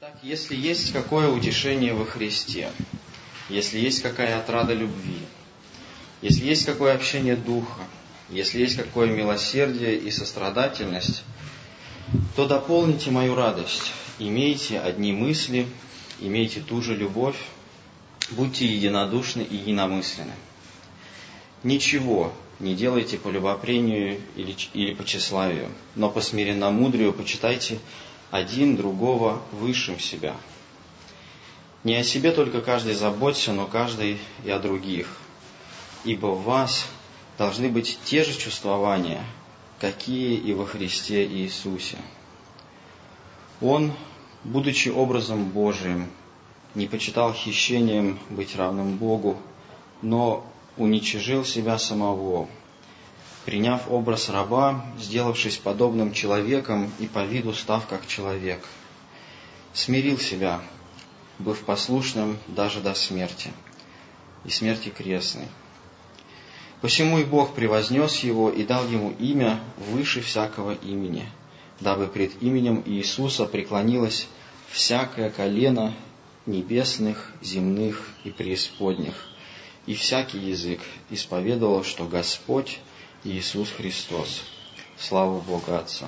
Итак, если есть какое утешение во Христе, если есть какая отрада любви, если есть какое общение Духа, если есть какое милосердие и сострадательность, то дополните мою радость, имейте одни мысли, имейте ту же любовь, будьте единодушны и единомысленны. Ничего не делайте по любопрению или по тщеславию, но по смиренномудрию почитайте один другого высшим себя. Не о себе только каждый заботься, но каждый и о других. Ибо в вас должны быть те же чувствования, какие и во Христе Иисусе. Он, будучи образом Божиим, не почитал хищением быть равным Богу, но уничижил себя самого, приняв образ раба, сделавшись подобным человеком и по виду став как человек. Смирил себя, быв послушным даже до смерти, и смерти крестной. Посему и Бог превознес его и дал ему имя выше всякого имени, дабы пред именем Иисуса преклонилось всякое колено небесных, земных и преисподних, и всякий язык исповедовал, что Господь Иисус Христос. Слава Богу Отца.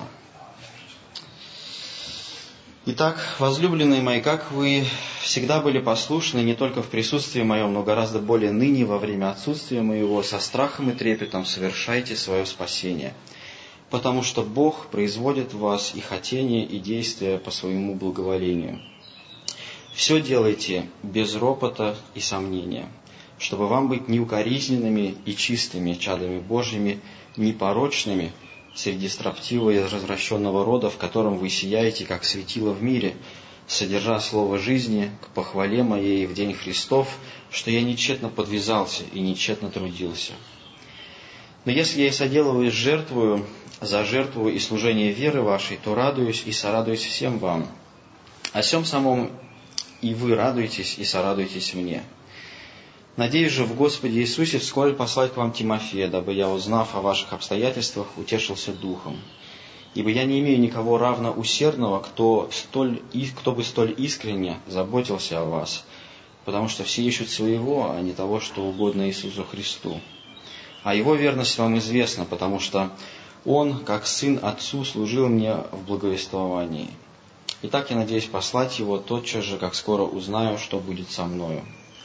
Итак, возлюбленные мои, как вы всегда были послушны не только в присутствии моем, но гораздо более ныне во время отсутствия моего, со страхом и трепетом совершайте свое спасение, потому что Бог производит в вас и хотение, и действия по своему благоволению. Все делайте без ропота и сомнения, чтобы вам быть неукоризненными и чистыми чадами Божьими, непорочными среди строптивого и развращенного рода, в котором вы сияете, как светило в мире, содержа слово жизни к похвале моей в день Христов, что я нечетно подвязался и нечетно трудился. Но если я и соделываюсь жертвую за жертву и служение веры вашей, то радуюсь и сорадуюсь всем вам. О сем самом и вы радуетесь и сорадуетесь мне. Надеюсь же в Господе Иисусе вскоре послать к вам Тимофея, дабы я, узнав о ваших обстоятельствах, утешился духом. Ибо я не имею никого равно усердного, кто бы столь искренне заботился о вас, потому что все ищут своего, а не того, что угодно Иисусу Христу. А его верность вам известна, потому что он, как сын отцу, служил мне в благовествовании. Итак, я надеюсь послать его тотчас же, как скоро узнаю, что будет со мною.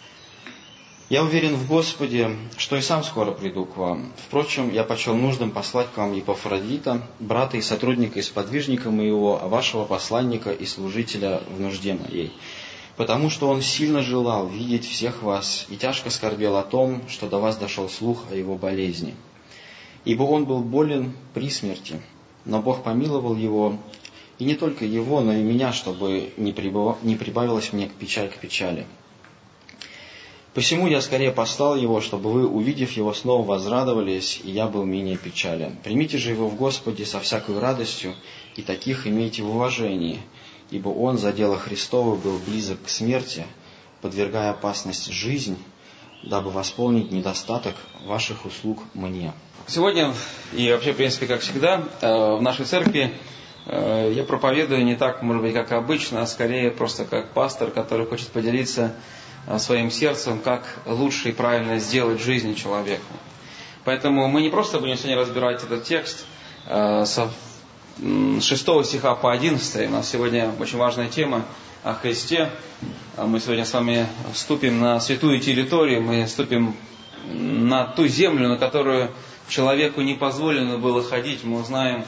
Я уверен в Господе, что и сам скоро приду к вам. Впрочем, я почел нужным послать к вам Епафродита, брата и сотрудника и сподвижника моего, а вашего посланника и служителя в нужде моей, потому что он сильно желал видеть всех вас и тяжко скорбел о том, что до вас дошел слух о его болезни. Ибо он был болен при смерти, но Бог помиловал его, и не только его, но и меня, чтобы не прибавилось мне печаль к печали. Посему я скорее послал его, чтобы вы, увидев его, снова возрадовались, и я был менее печален. Примите же его в Господе со всякой радостью, и таких имейте в уважении, ибо он за дело Христово был близок к смерти, подвергая опасность жизнь, дабы восполнить недостаток ваших услуг мне. Сегодня, и вообще, в принципе, как всегда, в нашей церкви я проповедую не так, может быть, как обычно, а скорее просто как пастор, который хочет поделиться своим сердцем, как лучше и правильно сделать жизнь человека. Поэтому мы не просто будем сегодня разбирать этот текст с 6 стиха по 11. У нас сегодня очень важная тема о Христе. Мы сегодня с вами вступим на святую территорию, мы вступим на ту землю, на которую человеку не позволено было ходить. Мы узнаем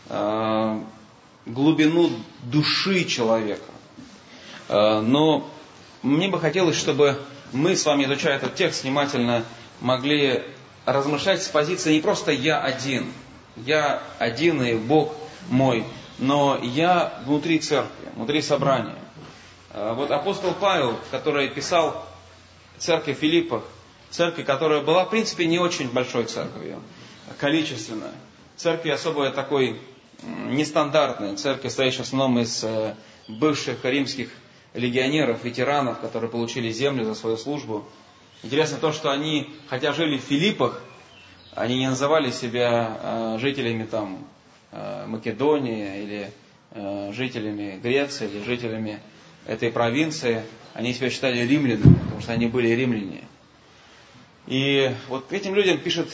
глубину души человека. Но мне бы хотелось, чтобы мы с вами, изучая этот текст, внимательно могли размышлять с позиции не просто я один и Бог мой, но я внутри церкви, внутри собрания. Вот апостол Павел, который писал церкви в Филиппах, церкви, которая была, в принципе, не очень большой церковью, количественно. Церкви особо такой нестандартной, церкви, стоящей в основном из бывших римских легионеров, ветеранов, которые получили землю за свою службу. Интересно то, что они, хотя жили в Филиппах, они не называли себя жителями Македонии или жителями Греции, или жителями этой провинции, они себя считали римлянами, потому что они были римляне. И вот этим людям пишет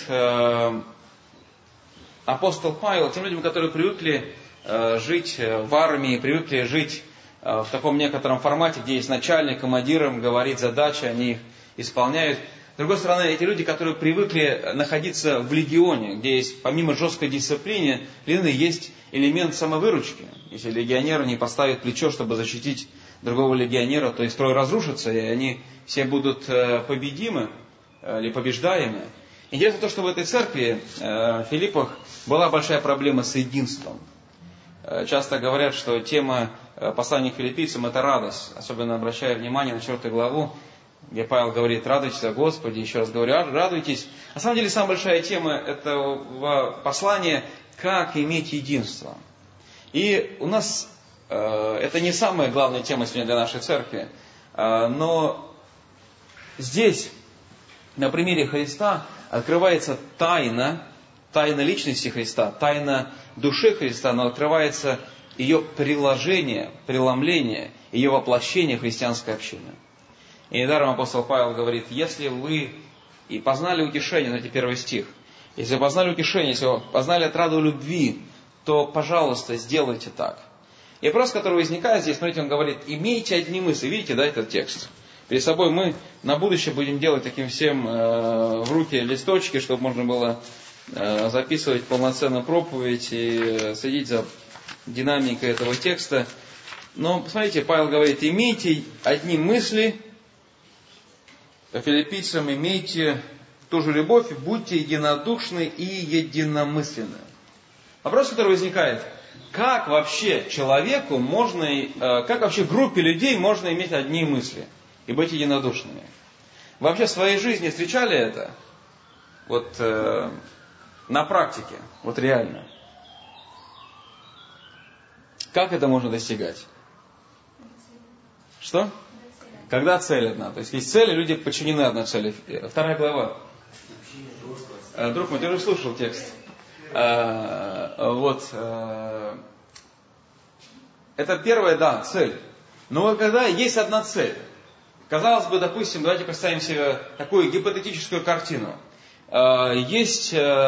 апостол Павел, тем людям, которые привыкли жить в армии, привыкли жить в таком некотором формате, где есть начальник, командир, говорит задачи, они их исполняют. С другой стороны, эти люди, которые привыкли находиться в легионе, где есть, помимо жесткой дисциплины, есть элемент самовыручки. Если легионер не поставит плечо, чтобы защитить другого легионера, то и строй разрушится, и они все будут победимы или побеждаемы. Интересно то, что в этой церкви в Филиппах была большая проблема с единством. Часто говорят, что тема послания к филиппийцам – это радость, особенно обращая внимание на 4 главу, где Павел говорит: радуйтесь о Господе, еще раз говорю, радуйтесь. На самом деле, самая большая тема этого послания – как иметь единство. И у нас это не самая главная тема сегодня для нашей церкви, но здесь, на примере Христа, открывается тайна личности Христа, тайна души Христа, но открывается ее приложение, преломление, ее воплощение в христианской общине. И недаром апостол Павел говорит: если вы и познали утешение, знаете, 1 стих, если вы познали утешение, если вы познали отраду любви, то, пожалуйста, сделайте так. И вопрос, который возникает здесь, смотрите, он говорит: имейте одни мысли. Видите, да, этот текст? Перед собой мы на будущее будем делать таким всем в руки листочки, чтобы можно было записывать полноценную проповедь и следить за динамикой этого текста. Но, посмотрите, Павел говорит: имейте одни мысли, филиппийцам имейте ту же любовь, будьте единодушны и единомысленны. Вопрос, который возникает: как вообще человеку можно, как вообще группе людей можно иметь одни мысли и быть единодушными? Вообще в своей жизни встречали это? Вот на практике, вот реально. Как это можно достигать? Что? Когда цель одна. То есть есть цели, люди подчинены одной цели. 2 глава. Друг мой, ты уже слушал текст. Вот. Это первая, да, цель. Но когда есть одна цель, казалось бы, допустим, давайте представим себе такую гипотетическую картину. Есть,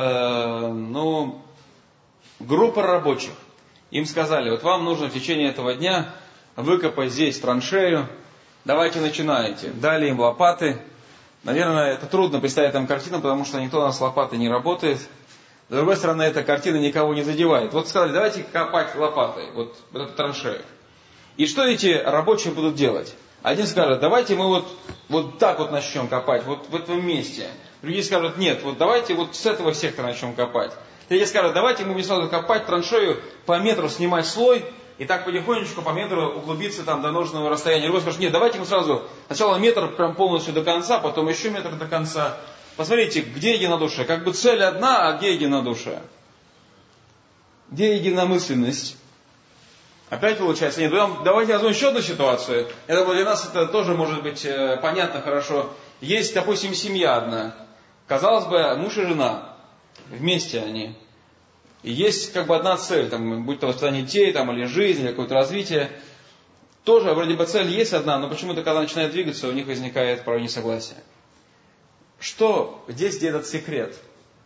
группа рабочих. Им сказали: вот вам нужно в течение этого дня выкопать здесь траншею, давайте начинайте. Дали им лопаты. Наверное, это трудно представить там картину, потому что никто у нас с лопатой не работает. С другой стороны, эта картина никого не задевает. Вот сказали: давайте копать лопатой, вот эту траншею. И что эти рабочие будут делать? Один скажет: давайте мы вот так вот начнем копать, вот в этом месте. Другие скажут: нет, вот давайте вот с этого сектора начнем копать. Третьи скажут: давайте мы будем сразу копать траншею, по метру снимать слой, и так потихонечку по метру углубиться там до нужного расстояния. Другой скажет: нет, давайте мы сразу сначала метр прям полностью до конца, потом еще метр до конца. Посмотрите, где единодушие? Как бы цель одна, а где единодушие? Где единомысленность? Опять получается, нет, давайте возьмем еще одну ситуацию. Я думаю, для нас это тоже может быть понятно хорошо. Есть, допустим, семья одна. Казалось бы, муж и жена. Вместе они. И есть как бы одна цель, там, будь то воспитание детей, там, или жизнь, или какое-то развитие. Тоже вроде бы цель есть одна, но почему-то, когда начинает двигаться, у них возникает порой несогласие. Что здесь, где этот секрет?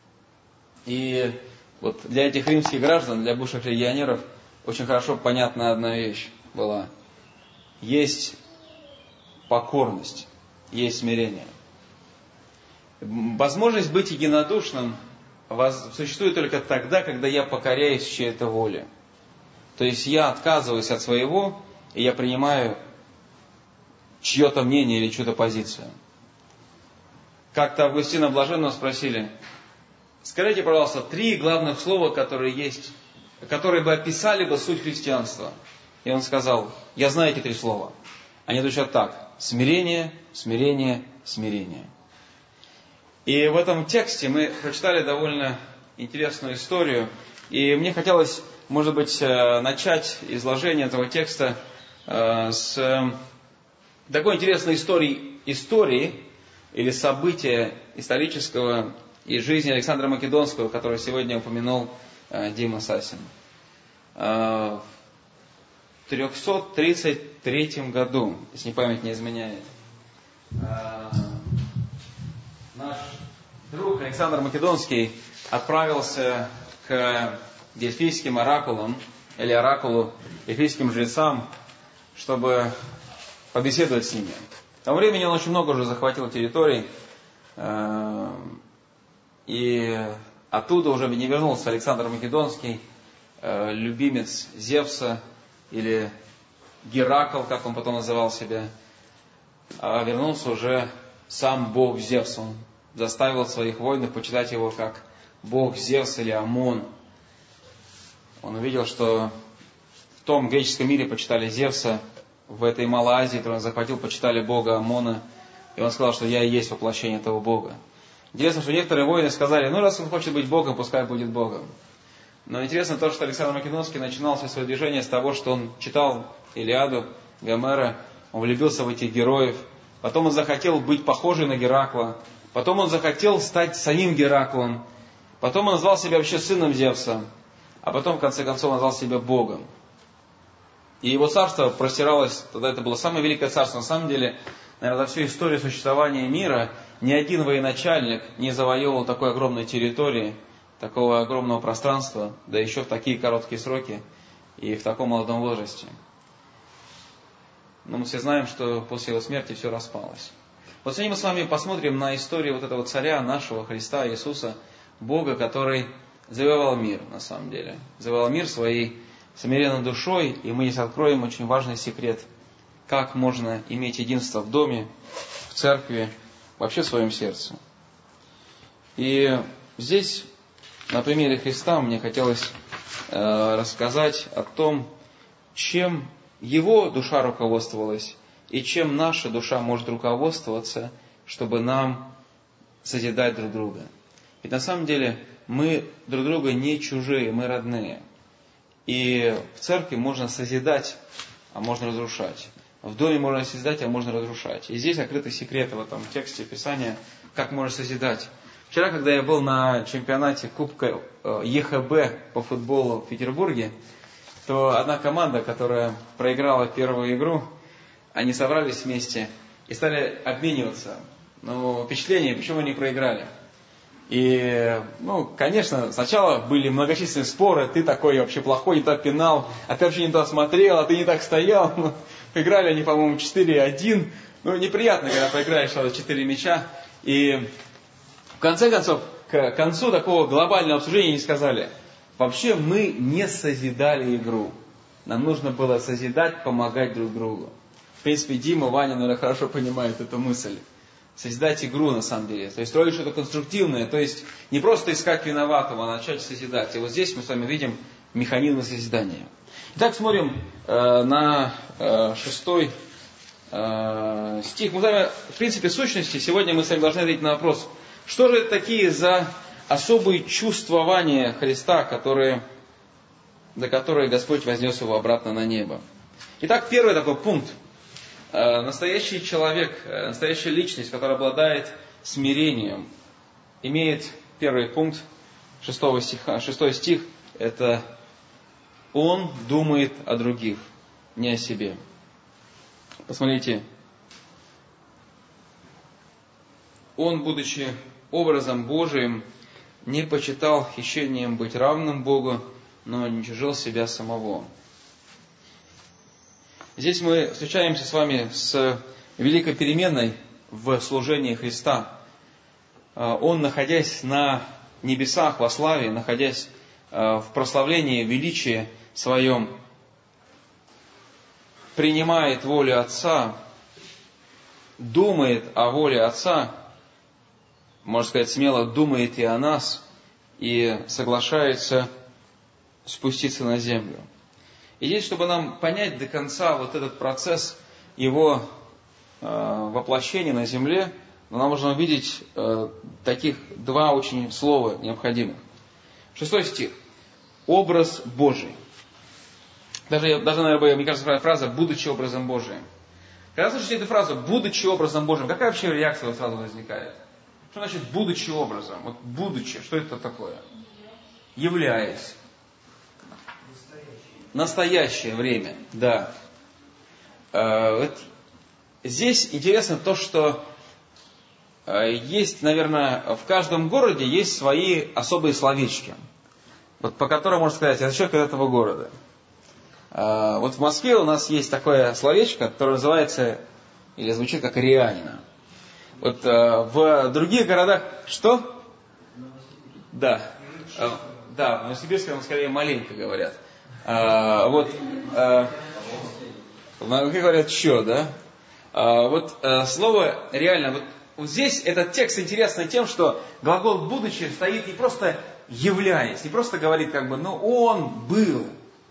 И вот для этих римских граждан, для бывших легионеров, очень хорошо понятна одна вещь была. Есть покорность, есть смирение. Возможность быть единодушным существует только тогда, когда я покоряюсь чьей-то воле. То есть я отказываюсь от своего, и я принимаю чье-то мнение или чью-то позицию. Как-то Августина Блаженного спросили: скажите, пожалуйста, 3 главных слова, которые есть, которые бы описали бы суть христианства. И он сказал: я знаю эти 3 слова. Они звучат так: смирение, смирение, смирение. И в этом тексте мы прочитали довольно интересную историю. И мне хотелось, может быть, начать изложение этого текста с такой интересной истории или события исторического из жизни Александра Македонского, который сегодня упомянул Дима Сасин. В 333 году, если память не изменяет. Наш друг Александр Македонский отправился к дельфийским оракулам, или оракулу дельфийским жрецам, чтобы побеседовать с ними. К тому времени он очень много уже захватил территорий, и оттуда уже не вернулся Александр Македонский, любимец Зевса, или Геракл, как он потом называл себя, а вернулся уже сам бог Зевс. Он заставил своих воинов почитать его как бог Зевс или Амон. Он увидел, что в том греческом мире почитали Зевса, в этой Малой Азии, которую он захватил, почитали бога Амона, и он сказал, что я и есть воплощение этого бога. Интересно, что некоторые воины сказали, ну раз он хочет быть богом, пускай будет богом. Но интересно то, что Александр Македонский начинал все свое движение с того, что он читал Илиаду, Гомера, он влюбился в этих героев, потом он захотел быть похожим на Геракла, потом он захотел стать самим Гераклом, потом он назвал себя вообще сыном Зевса, а потом, в конце концов, он назвал себя Богом. И его царство простиралось, тогда это было самое великое царство. На самом деле, наверное, за всю историю существования мира ни один военачальник не завоевывал такой огромной территории, такого огромного пространства, да еще в такие короткие сроки и в таком молодом возрасте. Но мы все знаем, что после его смерти все распалось. Вот сегодня мы с вами посмотрим на историю вот этого царя нашего, Христа Иисуса, Бога, который завоевал мир, на самом деле. Завоевал мир своей смиренной душой, и мы здесь откроем очень важный секрет, как можно иметь единство в доме, в церкви, вообще в своем сердце. И здесь, на примере Христа, мне хотелось рассказать о том, чем его душа руководствовалась, и чем наша душа может руководствоваться, чтобы нам созидать друг друга. Ведь на самом деле мы друг друга не чужие, мы родные. И в церкви можно созидать, а можно разрушать. В доме можно созидать, а можно разрушать. И здесь открытый секрет в этом тексте Писания, как можно созидать. Вчера, когда я был на чемпионате Кубка ЕХБ по футболу в Петербурге, то одна команда, которая проиграла первую игру, они собрались вместе и стали обмениваться. Впечатление, почему они проиграли. И, конечно, сначала были многочисленные споры, ты такой вообще плохой, не так пинал, а ты вообще не туда смотрел, а ты не так стоял. Проиграли они, по-моему, 4-1. Неприятно, когда проиграешь 4 мяча. И в конце концов, к концу такого глобального обсуждения они сказали, вообще мы не созидали игру. Нам нужно было созидать, помогать друг другу. В принципе, Дима, Ваня, наверное, хорошо понимают эту мысль. Созидать игру, на самом деле. То есть строить что-то конструктивное. То есть не просто искать виноватого, а начать созидать. И вот здесь мы с вами видим механизм созидания. Итак, смотрим на 6 стих. Мы с вами, в принципе, сущности, сегодня мы с вами должны ответить на вопрос, что же это такие за особые чувствования Христа, за которые Господь вознес его обратно на небо. Итак, первый такой пункт. Настоящий человек, настоящая личность, которая обладает смирением, имеет первый пункт 6 стих, это он думает о других, не о себе. Посмотрите. Он, будучи образом Божиим, не почитал хищением быть равным Богу, но не чужил себя самого. Здесь мы встречаемся с вами с великой переменой в служении Христа. Он, находясь на небесах во славе, находясь в прославлении, величии своем, принимает волю Отца, думает о воле Отца, можно сказать смело, думает и о нас, и соглашается спуститься на землю. И здесь, чтобы нам понять до конца вот этот процесс его воплощения на земле, нам нужно увидеть таких два очень слова необходимых. 6 стих. Образ Божий. Даже, наверное, мне кажется, фраза «будучи образом Божиим». Когда слышите эту фразу «будучи образом Божиим», какая вообще реакция сразу возникает? Что значит «будучи образом»? Вот «будучи», что это такое? Являясь. настоящее время, да. Вот здесь интересно то, что есть, наверное, в каждом городе есть свои особые словечки, вот по которым можно сказать, это человек этого города. Вот в Москве у нас есть такое словечко, которое называется, или звучит как «реально». Вот в других городах... Что? Да. Да, в Новосибирске скорее маленько говорят. Вот, в Москве говорят «что», да? Вот слово «реально». Вот здесь этот текст интересный тем, что глагол «будучи» стоит не просто «являясь», не просто говорит как бы «ну он был»,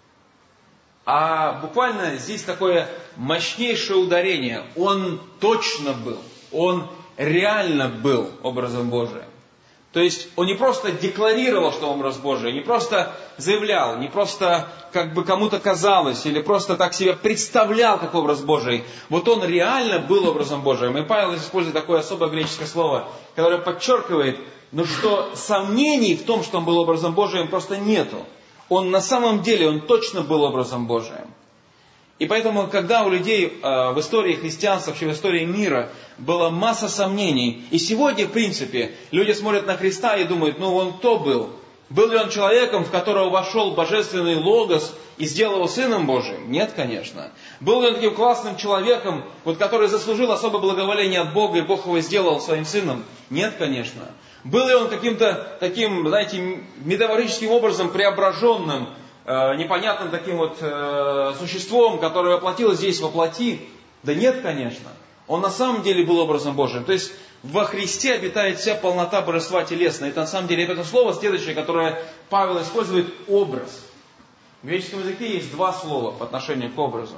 а буквально здесь такое мощнейшее ударение. Он точно был, он реально был образом Божиим. То есть он не просто декларировал, что он образ Божий, не просто заявлял, не просто как бы кому-то казалось, или просто так себя представлял как образ Божий. Вот он реально был образом Божиим. И Павел использует такое особое греческое слово, которое подчеркивает, что сомнений в том, что он был образом Божиим, просто нету. Он на самом деле, он точно был образом Божиим. И поэтому, когда у людей в истории христианства, вообще в истории мира, была масса сомнений, и сегодня, в принципе, люди смотрят на Христа и думают, ну он кто был? Был ли он человеком, в которого вошел божественный Логос и сделал его Сыном Божиим? Нет, конечно. Был ли он таким классным человеком, вот, который заслужил особое благоволение от Бога, и Бог его сделал своим Сыном? Нет, конечно. Был ли он каким-то таким, знаете, метафорическим образом преображенным, непонятным таким вот существом, которое воплотилось здесь во плоти? Да нет, конечно. Он на самом деле был образом Божиим. То есть во Христе обитает вся полнота божества телесного. Это на самом деле это слово следующее, которое Павел использует, образ. В греческом языке есть два слова по отношению к образу.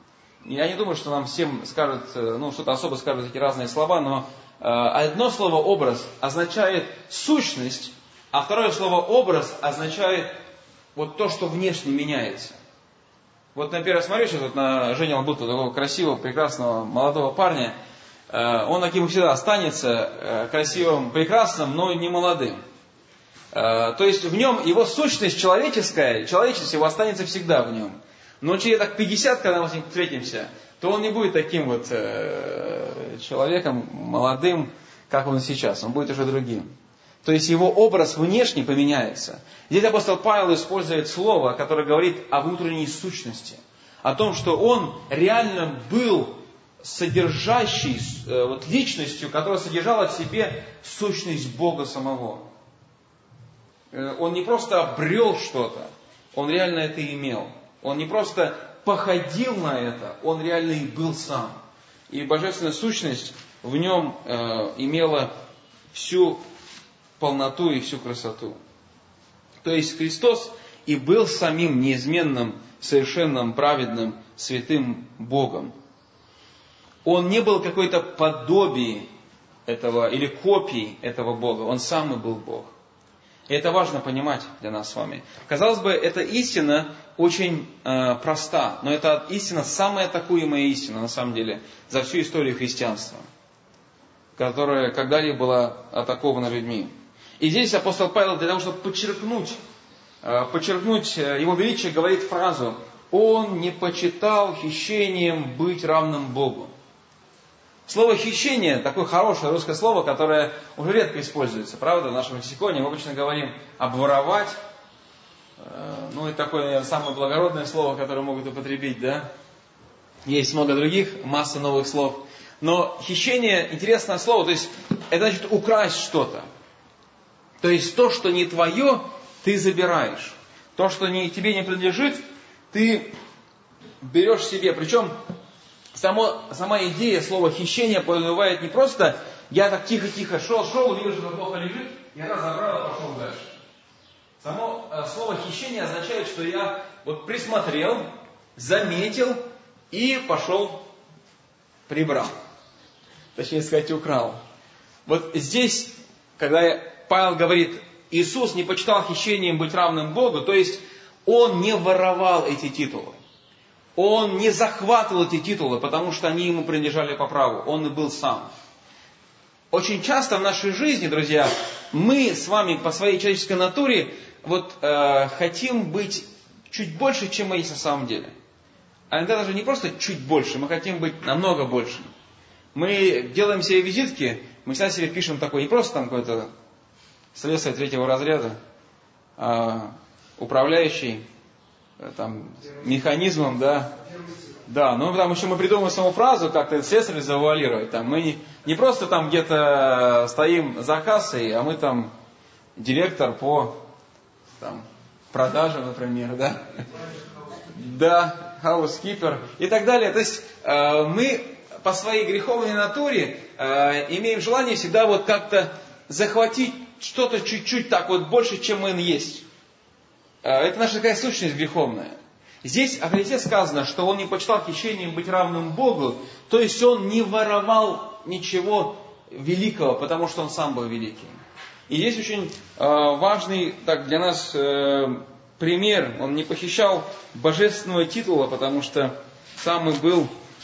Я не думаю, что нам всем скажут, что-то особо скажут эти разные слова, но одно слово «образ» означает сущность, а второе слово «образ» означает вот то, что внешне меняется. Вот, например, смотрю сейчас вот на Женю Албуту, такого красивого, прекрасного, молодого парня. Он таким всегда останется, красивым, прекрасным, но не молодым. То есть в нем его сущность человеческая, человечность его останется всегда в нем. Но через так 50, когда мы с ним встретимся, то он не будет таким вот человеком молодым, как он сейчас. Он будет уже другим. То есть его образ внешне поменяется. Здесь апостол Павел использует слово, которое говорит о внутренней сущности. О том, что он реально был содержащей личностью, которая содержала в себе сущность Бога самого. Он не просто обрел что-то, он реально это имел. Он не просто походил на это, он реально и был сам. И божественная сущность в нем имела всю полноту и всю красоту. То есть Христос и был самим неизменным, совершенным, праведным, святым Богом. Он не был какой-то подобием этого или копией этого Бога. Он сам и был Бог. И это важно понимать для нас с вами. Казалось бы, эта истина очень проста, но это истина, самая атакуемая истина, на самом деле, за всю историю христианства, которая когда-либо была атакована людьми. И здесь апостол Павел для того, чтобы подчеркнуть его величие, говорит фразу: «Он не почитал хищением быть равным Богу». Слово «хищение» такое хорошее русское слово, которое уже редко используется, правда, в нашем лексиконе. Мы обычно говорим «обворовать». Это такое, наверное, самое благородное слово, которое могут употребить, да? Есть много других, масса новых слов. Но хищение — интересное слово, то есть это значит украсть что-то. То есть то, что не твое, ты забираешь. То, что тебе не принадлежит, ты берешь себе. Причем сама идея слова хищение подразумевает не просто я так тихо-тихо шел, увидел, что плохо лежит, я разобрал и пошел дальше. Само слово хищение означает, что я вот присмотрел, заметил и пошел прибрал. Точнее сказать, украл. Вот здесь, когда Павел говорит, Иисус не почитал хищением быть равным Богу, то есть Он не воровал эти титулы. Он не захватывал эти титулы, потому что они ему принадлежали по праву. Он и был сам. Очень часто в нашей жизни, друзья, мы с вами по своей человеческой натуре хотим быть чуть больше, чем мы есть на самом деле. А иногда даже не просто чуть больше, мы хотим быть намного больше. Мы делаем себе визитки, мы всегда себе пишем такой, не просто там какой-то слесарь третьего разряда, а управляющий там, механизмом, да. Да, ну там еще мы придумаем саму фразу, как этот слесарь завуалировать. Там, мы не просто там где-то стоим за кассой, а мы там директор по там, продажам, например, да. Да, housekeeper и так далее. То есть мы по своей греховной натуре имеем желание всегда вот как-то захватить что-то чуть-чуть так вот больше, чем мы есть. Это наша такая сущность греховная. Здесь о Христе сказано, что Он не почитал хищением быть равным Богу, то есть Он не воровал ничего великого, потому что Он сам был великий. И здесь очень важный так, для нас пример. Он не похищал божественного титула, потому что сам и был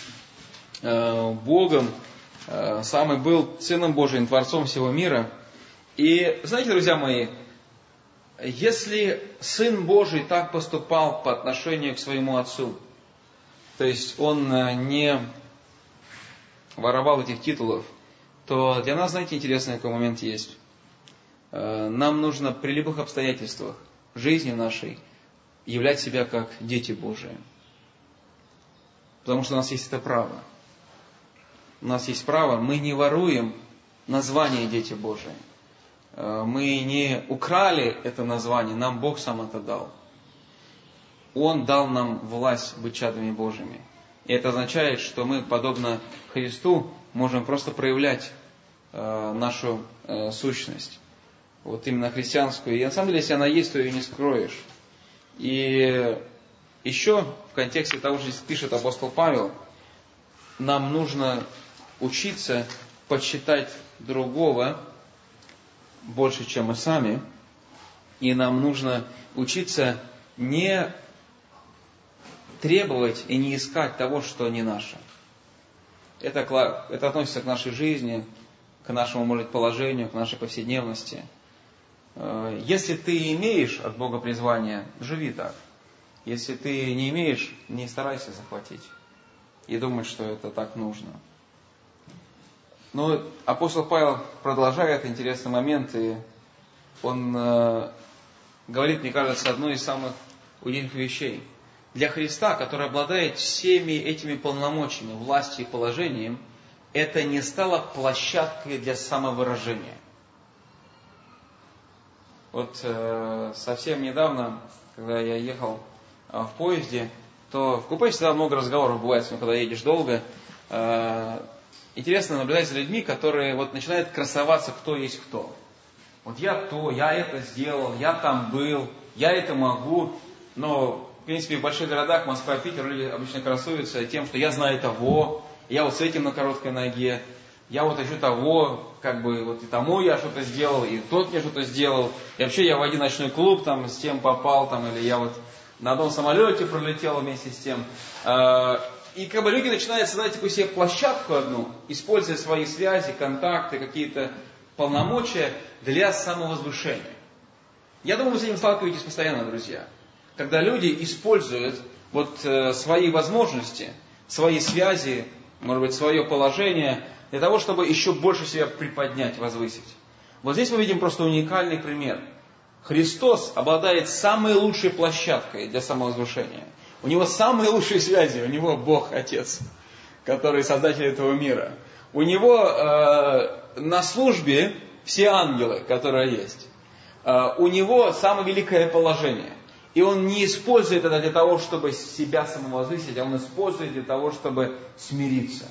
Богом, сам и был Сыном Божиим, Творцом всего мира. И знаете, друзья мои, если Сын Божий так поступал по отношению к своему Отцу, то есть Он не воровал этих титулов, то для нас, знаете, интересный такой момент есть. Нам нужно при любых обстоятельствах жизни нашей являть себя как дети Божии. Потому что у нас есть это право. У нас есть право, мы не воруем название «Дети Божии». Мы не украли это название, нам Бог сам это дал. Он дал нам власть быть чадами Божьими. И это означает, что мы, подобно Христу, можем просто проявлять нашу сущность. Вот именно христианскую. И на самом деле, если она есть, то ее не скроешь. И еще в контексте того, что здесь пишет апостол Павел, нам нужно учиться почитать другого больше, чем мы сами. И нам нужно учиться не требовать и не искать того, что не наше. Это относится к нашей жизни, к нашему, может, положению, к нашей повседневности. Если ты имеешь от Бога призвание, живи так. Если ты не имеешь, не старайся захватить и думать, что это так нужно. Но апостол Павел продолжает интересный момент, и он говорит, мне кажется, одну из самых удивительных вещей. Для Христа, который обладает всеми этими полномочиями, властью и положением, это не стало площадкой для самовыражения. Вот совсем недавно, когда я ехал в поезде, то в купе всегда много разговоров бывает, когда едешь долго. Интересно наблюдать за людьми, которые вот начинают красоваться, кто есть кто. Вот я то, я это сделал, я там был, я это могу. Но, в принципе, в больших городах, Москва, Питер, люди обычно красуются тем, что я знаю того, я вот с этим на короткой ноге, я вот еще того, как бы вот и тому я что-то сделал, и тот мне что-то сделал. И вообще я в один ночной клуб там с тем попал, там, или я вот на одном самолете пролетел вместе с тем. И как бы люди начинают создать такую себе площадку одну, используя свои связи, контакты, какие-то полномочия для самовозвышения. Я думаю, вы с этим сталкиваетесь постоянно, друзья. Когда люди используют вот свои возможности, свои связи, может быть, свое положение, для того, чтобы еще больше себя приподнять, возвысить. Вот здесь мы видим просто уникальный пример. Христос обладает самой лучшей площадкой для самовозвышения. У Него самые лучшие связи, у Него Бог Отец, который создатель этого мира. У Него на службе все ангелы, которые есть. У Него самое великое положение. И Он не использует это для того, чтобы себя самовозвысить, а Он использует для того, чтобы смириться.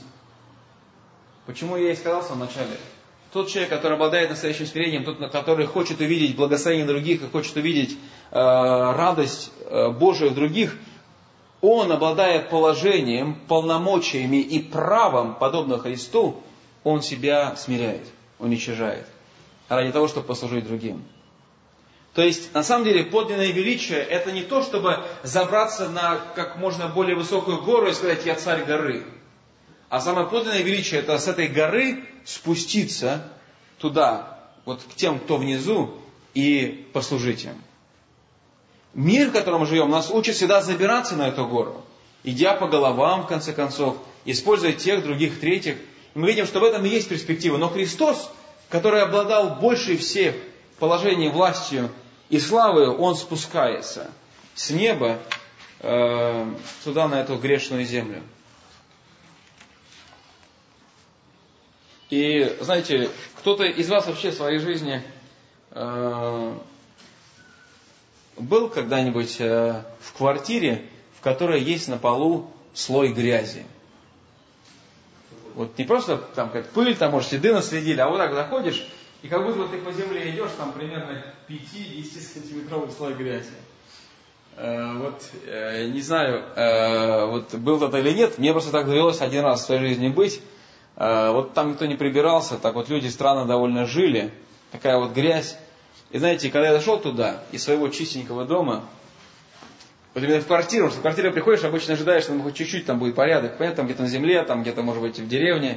Почему я и сказал в самом начале? Тот человек, который обладает настоящим смирением, тот, который хочет увидеть благословение других и хочет увидеть радость Божию в других, он, обладая положением, полномочиями и правом, подобно Христу, он себя смиряет, уничижает, ради того, чтобы послужить другим. То есть, на самом деле, подлинное величие, это не то, чтобы забраться на как можно более высокую гору и сказать, я царь горы. А самое подлинное величие, это с этой горы спуститься туда, вот к тем, кто внизу, и послужить им. мир, в котором мы живем, нас учит всегда забираться на эту гору, идя по головам, в конце концов, используя тех, других, третьих. И мы видим, что в этом и есть перспектива. Но Христос, который обладал больше всех положением, властью и славой, Он спускается с неба сюда, на эту грешную землю. И, знаете, кто-то из вас вообще в своей жизни был когда-нибудь в квартире, в которой есть на полу слой грязи? Вот не просто там как пыль, там, может, следы наследили, а вот так заходишь, и как будто вот ты по земле идешь, там примерно 5-10 сантиметровый слой грязи. Не знаю, вот был это или нет, мне просто так довелось один раз в своей жизни быть. Вот там никто не прибирался, так вот люди странно довольно жили, такая вот грязь. И знаете, когда я зашел туда, из своего чистенького дома, вот именно в квартиру, потому что в квартиру приходишь, обычно ожидаешь, что хоть чуть-чуть там будет порядок, понятно, там где-то на земле, там где-то, может быть, в деревне,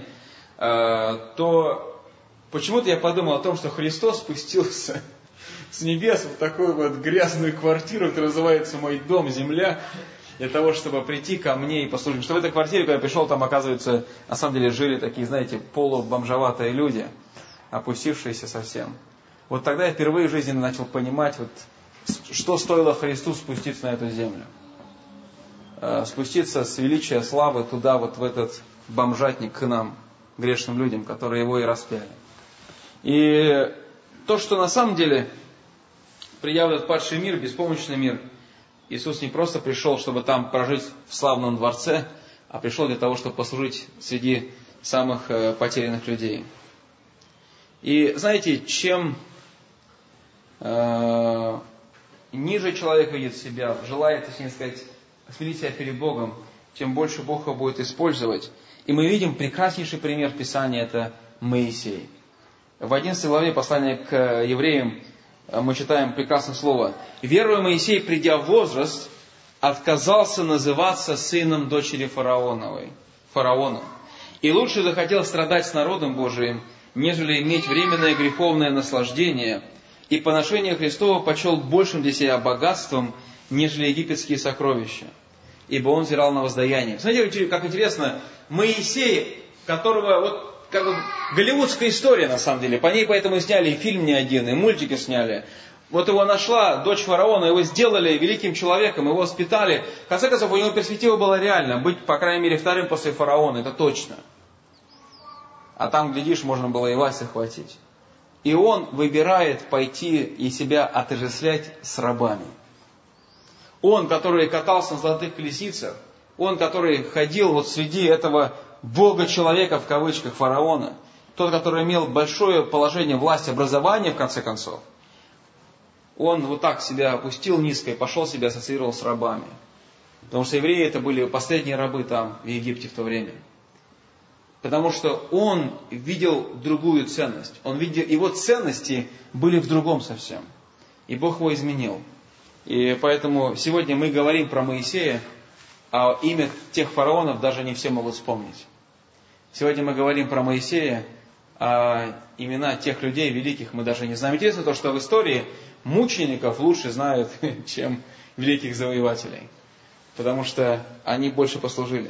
то почему-то я подумал о том, что Христос спустился с небес в такую вот грязную квартиру, которая называется «Мой дом, земля», для того, чтобы прийти ко мне и послушать. Что в этой квартире, когда я пришел, там, оказывается, на самом деле жили такие, знаете, полубомжеватые люди, опустившиеся совсем. Вот тогда я впервые в жизни начал понимать, вот, что стоило Христу спуститься на эту землю. Спуститься с величия славы туда, вот в этот бомжатник к нам, грешным людям, которые его и распяли. И то, что на самом деле предъявляет падший мир, беспомощный мир, Иисус не просто пришел, чтобы там прожить в славном дворце, а пришел для того, чтобы послужить среди самых потерянных людей. И знаете, чем ниже человек видит себя, желает, точнее сказать, смирить себя перед Богом, тем больше Бог его будет использовать. И мы видим прекраснейший пример Писания, это Моисей. В 11 главе послания к евреям мы читаем прекрасное слово. «Веруя Моисей, придя в возраст, отказался называться сыном дочери фараона. И лучше захотел страдать с народом Божиим, нежели иметь временное греховное наслаждение, и поношение Христова почел большим для себя богатством, нежели египетские сокровища, ибо он взирал на воздаяние». Смотрите, как интересно, Моисей, которого вот как бы голливудская история, на самом деле. По ней поэтому и сняли и фильм не один, и мультики сняли. Вот его нашла дочь фараона, его сделали великим человеком, его воспитали. В конце концов, у него перспектива была реально быть, по крайней мере, вторым после фараона, это точно. А там, глядишь, можно было и власть захватить. И он выбирает пойти и себя отождествлять с рабами. Он, который катался на золотых колесницах, он, который ходил вот среди этого Бога-человека, в кавычках, фараона, тот, который имел большое положение, власть, образование, в конце концов, он вот так себя опустил низко и пошел себя ассоциировал с рабами. Потому что евреи это были последние рабы там, в Египте в то время. Потому что он видел другую ценность. Его ценности были в другом совсем. И Бог его изменил. И поэтому сегодня мы говорим про Моисея, а имя тех фараонов даже не все могут вспомнить. Сегодня мы говорим про Моисея, а имена тех людей великих мы даже не знаем. Интересно то, что в истории мучеников лучше знают, чем великих завоевателей. Потому что они больше послужили.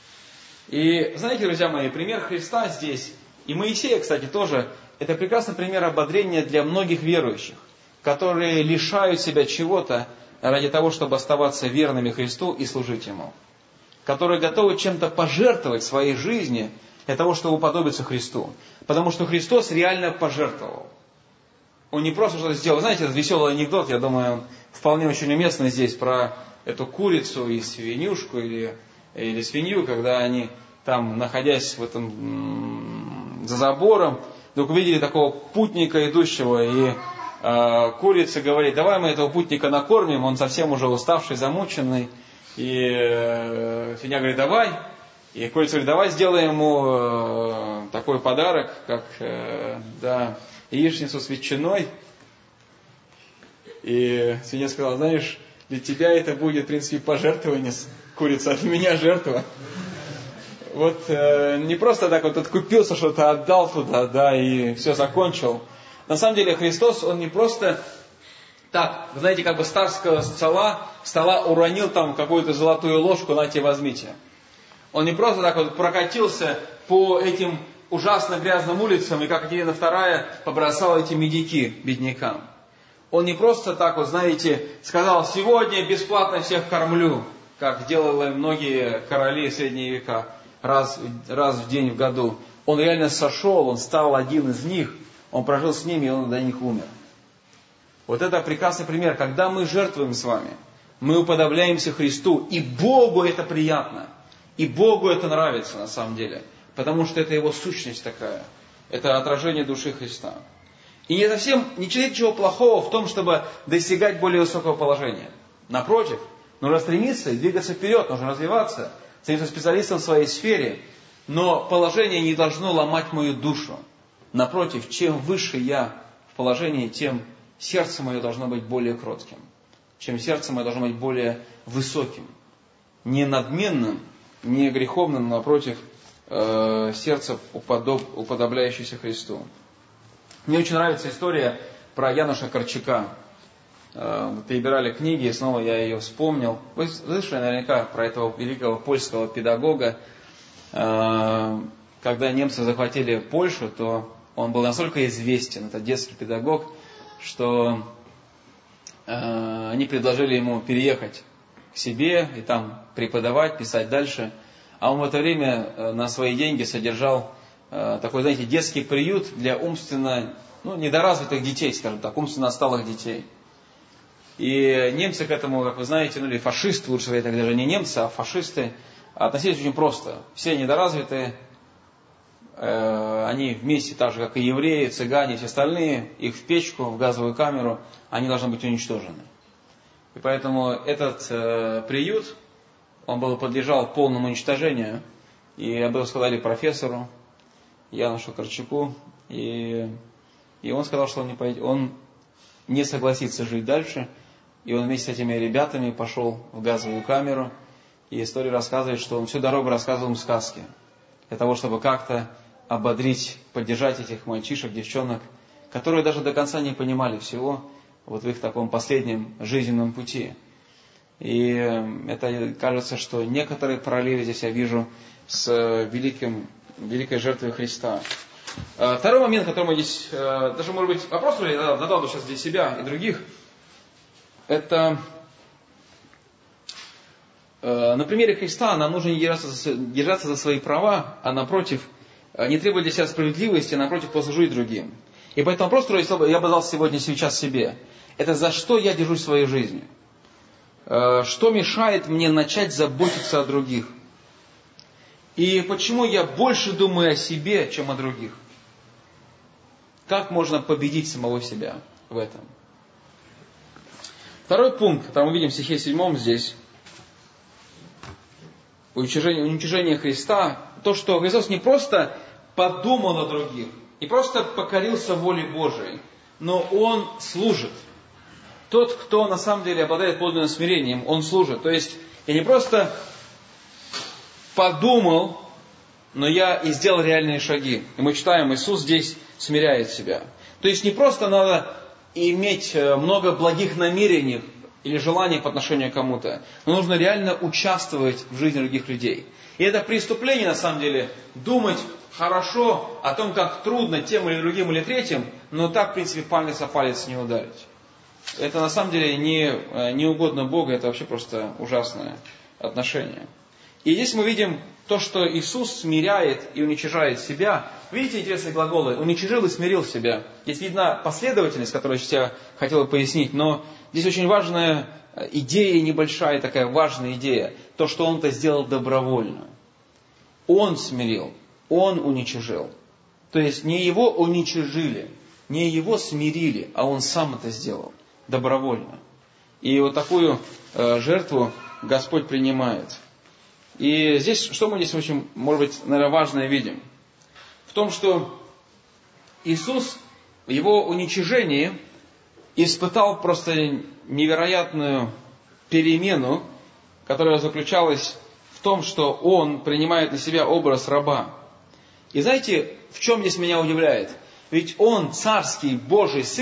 И знаете, друзья мои, пример Христа здесь, и Моисея, кстати, тоже, это прекрасный пример ободрения для многих верующих, которые лишают себя чего-то ради того, чтобы оставаться верными Христу и служить Ему. Которые готовы чем-то пожертвовать в своей жизни для того, чтобы уподобиться Христу. Потому что Христос реально пожертвовал. Он не просто что-то сделал. Знаете, этот веселый анекдот, я думаю, он вполне очень уместный здесь, про эту курицу и свинюшку или свинью, когда они там, находясь в этом, за забором, вдруг увидели такого путника идущего, и курица говорит: давай мы этого путника накормим, он совсем уже уставший, замученный. И свинья говорит: давай. И курица говорит: давай сделаем ему такой подарок, как яичницу с ветчиной. И свинья сказала: знаешь, для тебя это будет, в принципе, пожертвование, курица, от меня жертва. Вот не просто так вот откупился, что-то отдал туда, да, и все закончил. На самом деле Христос, Он не просто так, вы знаете, как бы с царского стола уронил там какую-то золотую ложку, нате, возьмите. Он не просто так вот прокатился по этим ужасно грязным улицам, и как Екатерина II побросал эти медики беднякам. Он не просто так вот, знаете, сказал: сегодня бесплатно всех кормлю, как делали многие короли в средние века, раз в день в году. Он реально сошел, он стал один из них, он прожил с ними, и он до них умер. Вот это прекрасный пример. Когда мы жертвуем с вами, мы уподобляемся Христу, и Богу это приятно, и Богу это нравится на самом деле, потому что это Его сущность такая, это отражение души Христа. И не совсем ничего плохого в том, чтобы достигать более высокого положения. Напротив, нужно стремиться и двигаться вперед, нужно развиваться, становиться специалистом в своей сфере, но положение не должно ломать мою душу. Напротив, чем выше я в положении, тем сердце мое должно быть более кротким, чем сердце мое должно быть более высоким, не надменным, не греховным, но напротив, сердце уподобляющееся Христу. Мне очень нравится история про Януша Корчака. Перебирали книги, и снова я ее вспомнил. Вы слышали наверняка про этого великого польского педагога. Когда немцы захватили Польшу, то он был настолько известен, этот детский педагог, что они предложили ему переехать к себе и там преподавать, писать дальше. А он в это время на свои деньги содержал такой, знаете, детский приют для умственно недоразвитых детей, скажем так, умственно отсталых детей. И немцы к этому, как вы знаете, или фашисты, лучше сказать, так даже не немцы, а фашисты, относились очень просто. Все недоразвитые, они вместе, так же как и евреи, цыгане и все остальные, их в печку, в газовую камеру, они должны быть уничтожены. И поэтому этот приют, он подлежал полному уничтожению. И об этом сказали профессору Янушу Корчаку. И он сказал, что он не согласится жить дальше. И он вместе с этими ребятами пошел в газовую камеру. И история рассказывает, что он всю дорогу рассказывал им сказки. Для того, чтобы как-то ободрить, поддержать этих мальчишек, девчонок, которые даже до конца не понимали всего вот в их таком последнем жизненном пути. И это кажется, что некоторые параллели здесь я вижу с великой жертвой Христа. Второй момент, который мы здесь, даже, может быть, вопрос задал бы сейчас для себя и других, это на примере Христа нам нужно не держаться за свои права, а напротив, не требовать для себя справедливости, а напротив, послужить другим. И поэтому вопрос, который я бы дал сейчас себе, это за что я держусь в своей жизни? Что мешает мне начать заботиться о других? И почему я больше думаю о себе, чем о других? Как можно победить самого себя в этом? Второй пункт, который мы видим в стихе 7 здесь. Уничижение Христа. То, что Христос не просто подумал о других, не просто покорился воле Божией, но Он служит. Тот, кто на самом деле обладает подлинным смирением, он служит. То есть, я не просто подумал, но я и сделал реальные шаги. И мы читаем, Иисус здесь смиряет себя. То есть, не просто надо иметь много благих намерений или желаний по отношению к кому-то, но нужно реально участвовать в жизни других людей. И это преступление, на самом деле, думать хорошо о том, как трудно тем или другим или третьим, но так, в принципе, палец о палец не ударить. Это на самом деле не угодно Богу, это вообще просто ужасное отношение. И здесь мы видим то, что Иисус смиряет и уничижает себя. Видите интересные глаголы? Уничижил и смирил себя. Здесь видна последовательность, которую я хотел бы пояснить, но здесь очень важная идея, небольшая такая важная идея. То, что Он это сделал добровольно. Он смирил, Он уничижил. То есть не Его уничижили, не Его смирили, а Он сам это сделал. Добровольно. И вот такую жертву Господь принимает. И здесь, что мы здесь очень, может быть, наверное, важное видим? В том, что Иисус в Его уничижении испытал просто невероятную перемену, которая заключалась в том, что Он принимает на себя образ раба. И знаете, в чем здесь меня удивляет? Ведь Он, царский Божий Сын,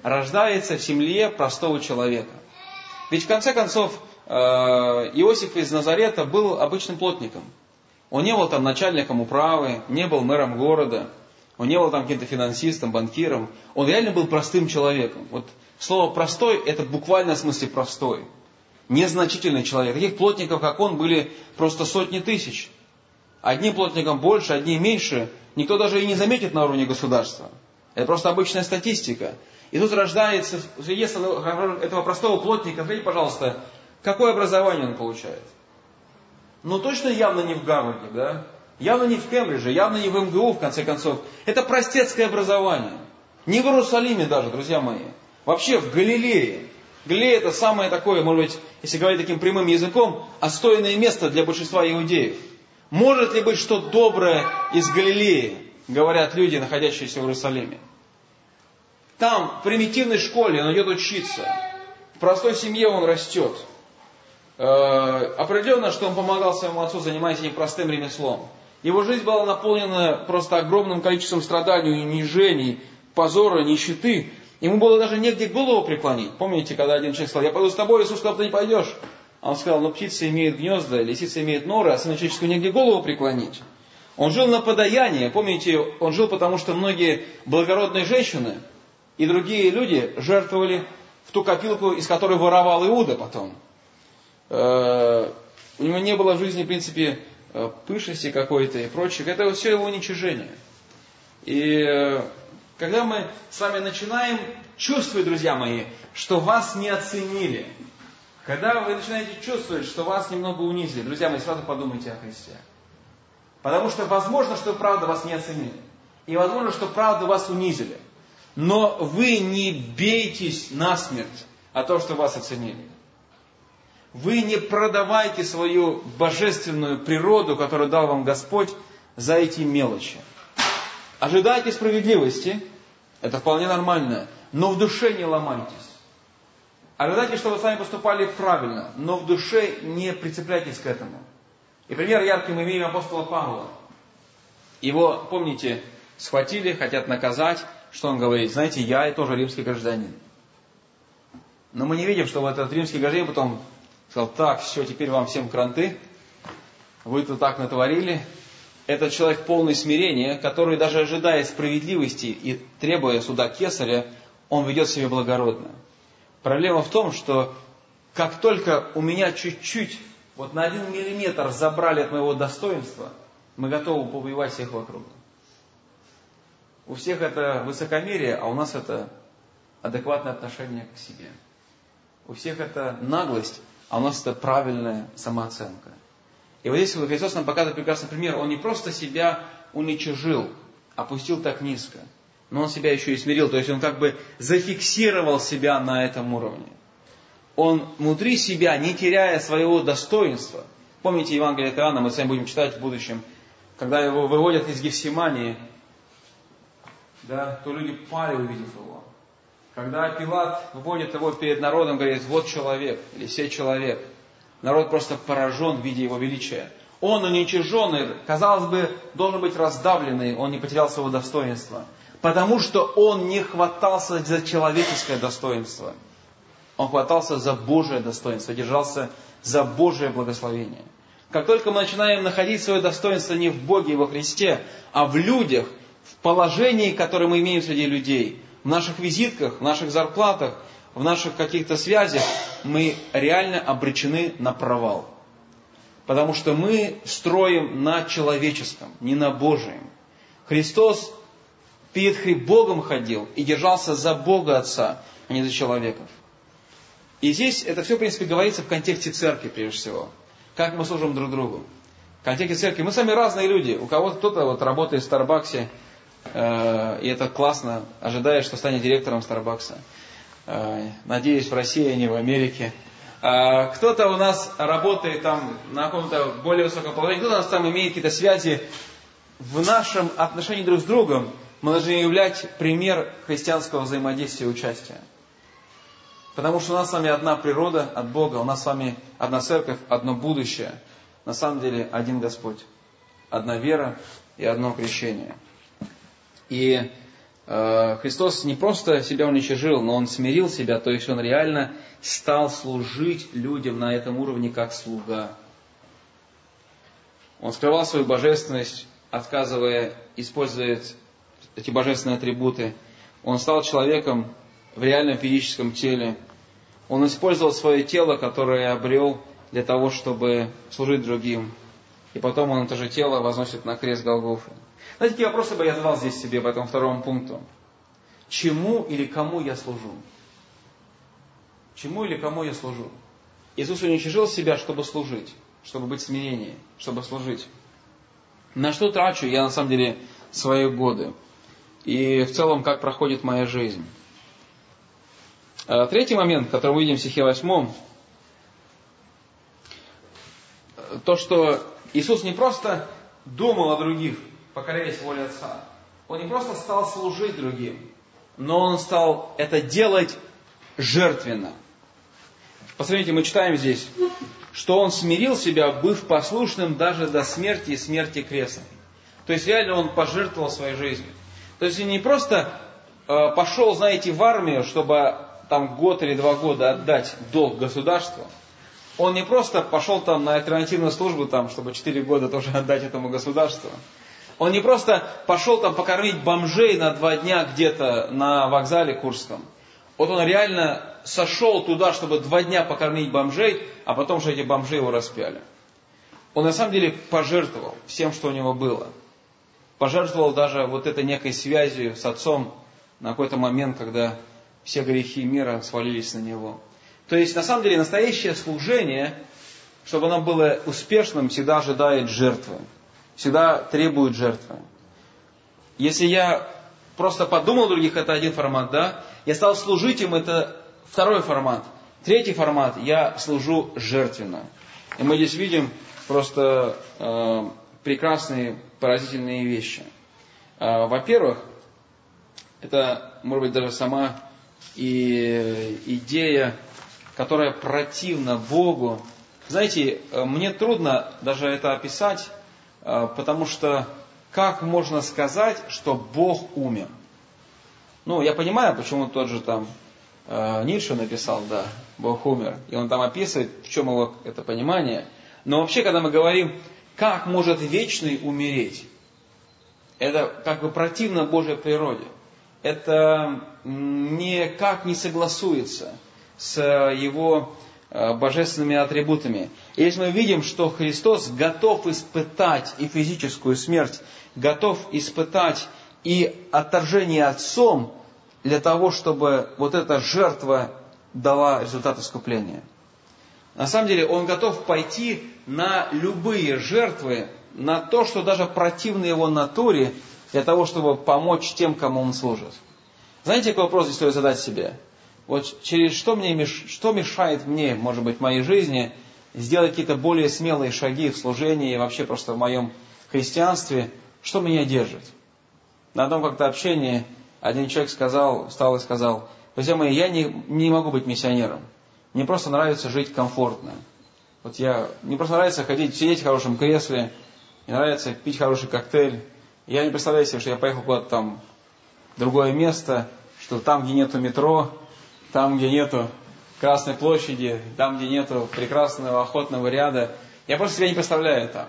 рождается в семье простого человека. Ведь в конце концов Иосиф из Назарета был обычным плотником. Он не был там начальником управы, не был мэром города, он не был там каким-то финансистом, банкиром. Он реально был простым человеком. Вот слово «простой» — это буквально в смысле простой. Незначительный человек. Таких плотников, как он, были просто сотни тысяч. Одним плотником больше, одним меньше. Никто даже и не заметит на уровне государства. Это просто обычная статистика. И тут рождается, если этого простого плотника, смотрите, пожалуйста, какое образование он получает? Ну, точно явно не в Гарварде, да? Явно не в Кембридже, явно не в МГУ, в конце концов. Это простецкое образование. Не в Иерусалиме даже, друзья мои. Вообще в Галилее. Галилея — это самое такое, может быть, если говорить таким прямым языком, отстойное место для большинства иудеев. Может ли быть что-то доброе из Галилеи, говорят люди, находящиеся в Иерусалиме? Там, в примитивной школе, он идет учиться. В простой семье он растет. Определенно, что он помогал своему отцу, занимаясь этим простым ремеслом. Его жизнь была наполнена просто огромным количеством страданий, унижений, позора, нищеты. Ему было даже негде голову преклонить. Помните, когда один человек сказал: «Я пойду с тобой», Иисус сказал: «Ты не пойдешь». А он сказал: «Но птицы имеют гнезда, лисицы имеют норы, а сыну человеческому негде голову преклонить». Он жил на подаяние. Помните, он жил потому, что многие благородные женщины и другие люди жертвовали в ту копилку, из которой воровал Иуда потом. У него не было в жизни, в принципе, пышности какой-то и прочего. Это все его уничижение. И когда мы с вами начинаем чувствовать, друзья мои, что вас не оценили, когда вы начинаете чувствовать, что вас немного унизили, друзья мои, сразу подумайте о Христе. Потому что возможно, что правда вас не оценили. И возможно, что правда вас унизили. Но вы не бейтесь насмерть о том, что вас оценили. Вы не продавайте свою божественную природу, которую дал вам Господь, за эти мелочи. Ожидайте справедливости, это вполне нормально, но в душе не ломайтесь. Ожидайте, чтобы с вами поступали правильно, но в душе не прицепляйтесь к этому. И пример яркий мы имеем апостола Павла. Его, помните, схватили, хотят наказать. Что он говорит? Знаете, я тоже римский гражданин. Но мы не видим, что этот римский гражданин потом сказал: так, все, теперь вам всем кранты. Вы тут так натворили. Этот человек полный смирения, который даже ожидая справедливости и требуя суда Кесаря, он ведет себя благородно. Проблема в том, что как только у меня чуть-чуть, вот на 1 миллиметр забрали от моего достоинства, мы готовы повоевать всех вокруг. У всех это высокомерие, а у нас это адекватное отношение к себе. У всех это наглость, а у нас это правильная самооценка. И вот здесь Христос нам показывает прекрасный пример. Он не просто себя уничижил, опустил так низко, но он себя еще и смирил. То есть он как бы зафиксировал себя на этом уровне. Он внутри себя, не теряя своего достоинства. Помните Евангелие от Иоанна, мы с вами будем читать в будущем, когда его выводят из Гефсимании, да, то люди пали, увидев его. Когда Пилат выводит его перед народом, говорит: вот человек, или сей человек. Народ просто поражен, видя его величия. Он уничиженный, казалось бы, должен быть раздавленный, он не потерял своего достоинства. Потому что он не хватался за человеческое достоинство. Он хватался за Божие достоинство, держался за Божие благословение. Как только мы начинаем находить свое достоинство не в Боге и во Христе, а в людях, в положении, которое мы имеем среди людей, в наших визитках, в наших зарплатах, в наших каких-то связях, мы реально обречены на провал. Потому что мы строим на человеческом, не на Божьем. Христос перед Богом ходил и держался за Бога Отца, а не за человеков. И здесь это все, в принципе, говорится в контексте церкви, прежде всего. Как мы служим друг другу. В контексте церкви. Мы сами разные люди. У кого-то кто-то вот работает в Старбаксе, и это классно, ожидая, что станет директором Старбакса. Надеюсь, в России, а не в Америке. Кто-то у нас работает там на каком-то более высоком положении, кто-то у нас там имеет какие-то связи. В нашем отношении друг с другом мы должны являть пример христианского взаимодействия и участия. Потому что у нас с вами одна природа от Бога, у нас с вами одна церковь, одно будущее. На самом деле один Господь, одна вера и одно крещение. И Христос не просто себя уничижил, но Он смирил себя, то есть Он реально стал служить людям на этом уровне как слуга. Он скрывал свою божественность, отказывая использовать эти божественные атрибуты. Он стал человеком в реальном физическом теле. Он использовал свое тело, которое обрел для того, чтобы служить другим. И потом Он это же тело возносит на крест Голгофы. Знаете, какие вопросы бы я задал здесь себе по этому второму пункту? Чему или кому я служу? Чему или кому я служу? Иисус уничижил себя, чтобы служить, чтобы быть в смирении, чтобы служить. На что трачу я на самом деле свои годы? И в целом, как проходит моя жизнь? Третий момент, который мы видим в стихе 8, то, что Иисус не просто думал о других, покоряясь воле Отца. Он не просто стал служить другим, но Он стал это делать жертвенно. Посмотрите, мы читаем здесь, что Он смирил себя, быв послушным даже до смерти и смерти крестной. То есть реально Он пожертвовал своей жизнью. То есть Он не просто пошел, знаете, в армию, чтобы там год или 2 года отдать долг государству. Он не просто пошел там на альтернативную службу, там, чтобы 4 года тоже отдать этому государству. Он не просто пошел там покормить бомжей на 2 дня где-то на вокзале Курском. Вот он реально сошел туда, чтобы 2 дня покормить бомжей, а потом же эти бомжи его распяли. Он на самом деле пожертвовал всем, что у него было. Пожертвовал даже вот этой некой связью с Отцом на какой-то момент, когда все грехи мира свалились на него. То есть, на самом деле, настоящее служение, чтобы оно было успешным, всегда ожидает жертвы. Всегда требует жертвы. Если я просто подумал о других, это один формат, да? Я стал служить им, это второй формат. Третий формат, я служу жертвенно. И мы здесь видим просто прекрасные, поразительные вещи. Во-первых, это, может быть, даже сама и идея, которая противна Богу. Знаете, мне трудно даже это описать, потому что как можно сказать, что Бог умер? Ну, я понимаю, почему тот же там Ницше написал, да, Бог умер. И он там описывает, в чем его это понимание. Но вообще, когда мы говорим, как может вечный умереть, это как бы противно Божьей природе. Это никак не согласуется с его божественными атрибутами. И если мы видим, что Христос готов испытать и физическую смерть, готов испытать и отторжение Отцом для того, чтобы вот эта жертва дала результат искупления. На самом деле Он готов пойти на любые жертвы, на то, что даже противно Его натуре, для того, чтобы помочь тем, кому Он служит. Знаете, какой вопрос здесь стоит задать себе? Вот через что мешает мне, может быть, в моей жизни сделать какие-то более смелые шаги в служении и вообще просто в моем христианстве, что меня держит? На одном как-то общении один человек встал и сказал: друзья мои, я не могу быть миссионером. Мне просто нравится жить комфортно. Мне просто нравится сидеть в хорошем кресле, мне нравится пить хороший коктейль. Я не представляю себе, что я поехал куда-то там в другое место, что там, где нету метро, там, где нету Красной площади, там, где нету прекрасного охотного ряда. Я просто себя не представляю там.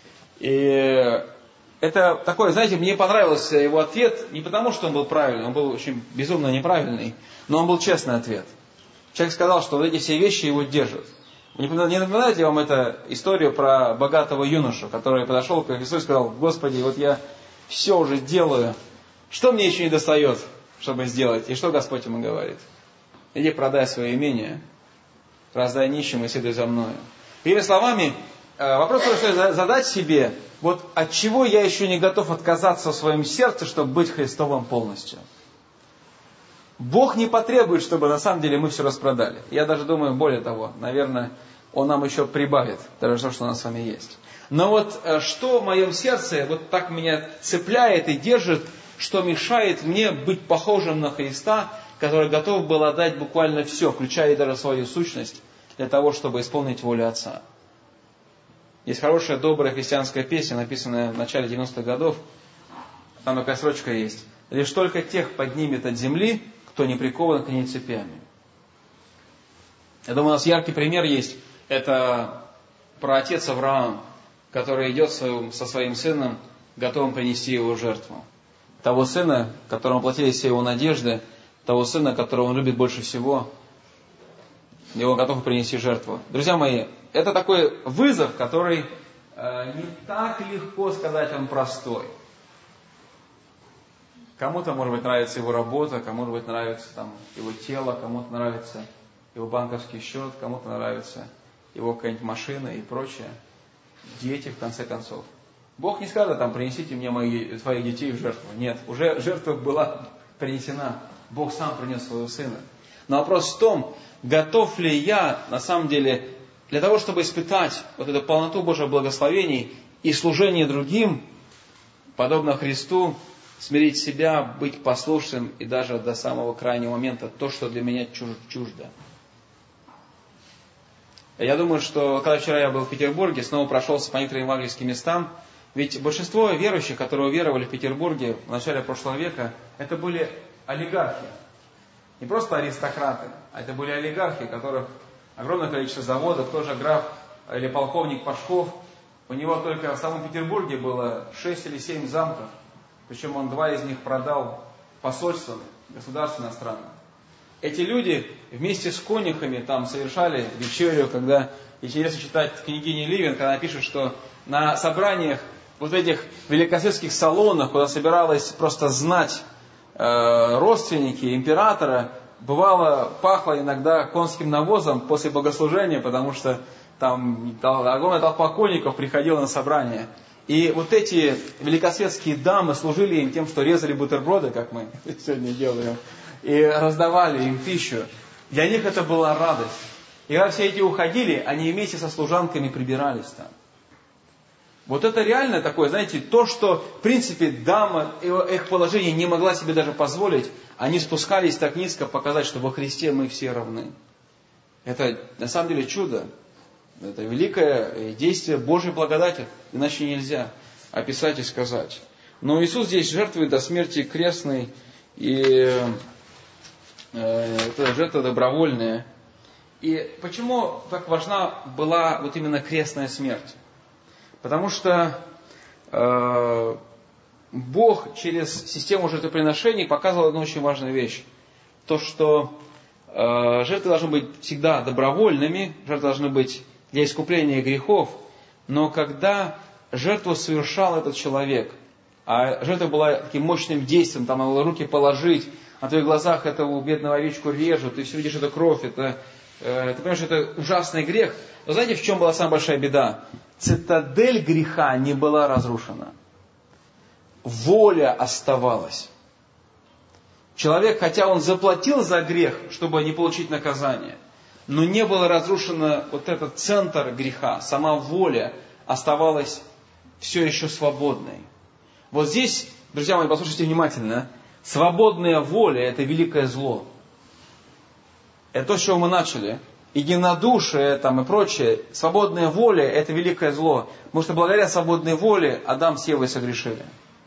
И это такое, знаете, мне понравился его ответ не потому, что он был правильный, он был очень безумно неправильный, но он был честный ответ. Человек сказал, что вот эти все вещи его держат. Не напоминает ли вам эта историю про богатого юношу, который подошел к Иисусу и сказал: Господи, вот я все уже делаю, что мне еще не достает, чтобы сделать? И что Господь ему говорит? Иди продай свое имение, раздай нищим и следуй за мною. Иными словами, вопрос, который стоит задать себе: вот от чего я еще не готов отказаться в своем сердце, чтобы быть Христовым полностью? Бог не потребует, чтобы на самом деле мы все распродали. Я даже думаю, более того, наверное, Он нам еще прибавит, даже то, что у нас с вами есть. Но вот что в моем сердце вот так меня цепляет и держит, что мешает мне быть похожим на Христа, который готов был отдать буквально все, включая даже свою сущность, для того, чтобы исполнить волю Отца. Есть хорошая, добрая христианская песня, написанная в начале 90-х годов. Там такая строчка есть. лишь только тех поднимет от земли, кто не прикован к ней цепями. Я думаю, у нас яркий пример есть. Это про отец Авраам, который идет со своим сыном, готовым принести его в жертву. Того сына, которому платили все его надежды, того сына, которого он любит больше всего, его готов принести в жертву. Друзья мои, это такой вызов, который не так легко сказать, он простой. Кому-то, может быть, нравится его работа, кому-то, может быть, нравится там, его тело, кому-то нравится его банковский счет, кому-то нравится его какая-нибудь машина и прочее. Дети, в конце концов. Бог не скажет, там, принесите мне своих детей в жертву. Нет, уже жертва была принесена. Бог сам принес своего сына. Но вопрос в том, готов ли я, на самом деле, для того, чтобы испытать вот эту полноту Божьих благословений и служение другим, подобно Христу, смирить себя, быть послушным и даже до самого крайнего момента то, что для меня чуждо. Я думаю, что когда вчера я был в Петербурге, снова прошелся по некоторым евангельским местам, ведь большинство верующих, которые уверовали в Петербурге в начале прошлого века, это были олигархи. Не просто аристократы, а это были олигархи, у которых огромное количество заводов, тоже граф или полковник Пашков. У него только в самом Петербурге было 6 или 7 замков, причем он 2 из них продал посольствам, государств иностранным. Эти люди вместе с конюхами там совершали вечерю, когда, интересно читать княгиню Ливен, когда она пишет, что на собраниях вот в этих великосветских салонах, куда собиралась просто знать родственники императора, бывало, пахло иногда конским навозом после богослужения, потому что там огромная толпа конников приходила на собрание. И вот эти великосветские дамы служили им тем, что резали бутерброды, как мы сегодня делаем, и раздавали им пищу. Для них это была радость. И когда все эти уходили, они вместе со служанками прибирались там. Вот это реально такое, знаете, то, что, в принципе, дама, их положение не могла себе даже позволить, они спускались так низко показать, что во Христе мы все равны. Это, на самом деле, чудо. Это великое действие Божьей благодати, иначе нельзя описать и сказать. Но Иисус здесь жертвует до смерти крестной, и это жертва добровольная. И почему так важна была вот именно крестная смерть? Потому что Бог через систему жертвоприношений показывал одну очень важную вещь. То, что жертвы должны быть всегда добровольными, жертвы должны быть для искупления грехов, но когда жертву совершал этот человек, а жертва была таким мощным действием, там надо было руки положить, на твоих глазах этого бедного овечку режут, ты все видишь эту кровь, ты понимаешь, что это ужасный грех. Но знаете, в чем была самая большая беда? Цитадель греха не была разрушена. Воля оставалась. Человек, хотя он заплатил за грех, чтобы не получить наказание, но не было разрушено вот этот центр греха, сама воля оставалась все еще свободной. Вот здесь, друзья мои, послушайте внимательно, свободная воля – это великое зло. Это то, с чего мы начали. Единодушие там, и прочее, свободная воля – это великое зло. Потому что благодаря свободной воле Адам с Евой согрешили.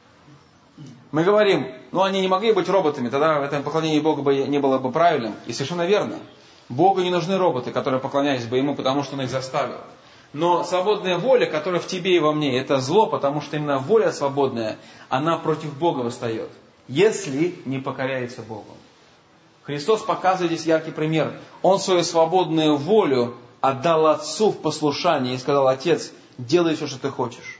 Мы говорим, они не могли быть роботами, тогда в этом поклонении Богу не было бы правильным. И совершенно верно. Богу не нужны роботы, которые поклонялись бы Ему, потому что Он их заставил. Но свободная воля, которая в тебе и во мне, это зло, потому что именно воля свободная, она против Бога восстает, если не покоряется Богу. Христос показывает здесь яркий пример. Он свою свободную волю отдал Отцу в послушание и сказал: Отец, делай все, что ты хочешь.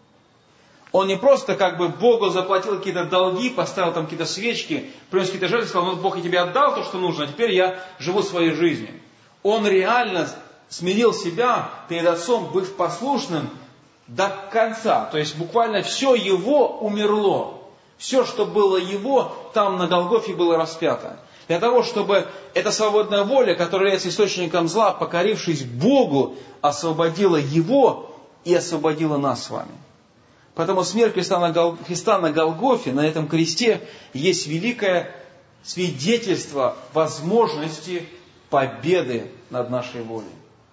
Он не просто Богу заплатил какие-то долги, поставил там какие-то свечки, принес какие-то жертвы, сказал: Бог, я тебе отдал то, что нужно, а теперь я живу своей жизнью. Он реально смирил себя перед Отцом, быв послушным до конца. То есть буквально все его умерло. Все, что было его, там на Голгофе было распято. Для того, чтобы эта свободная воля, которая является источником зла, покорившись Богу, освободила его и освободила нас с вами. Поэтому смерть Христа на Голгофе, на этом кресте, есть великое свидетельство возможности победы над нашей волей.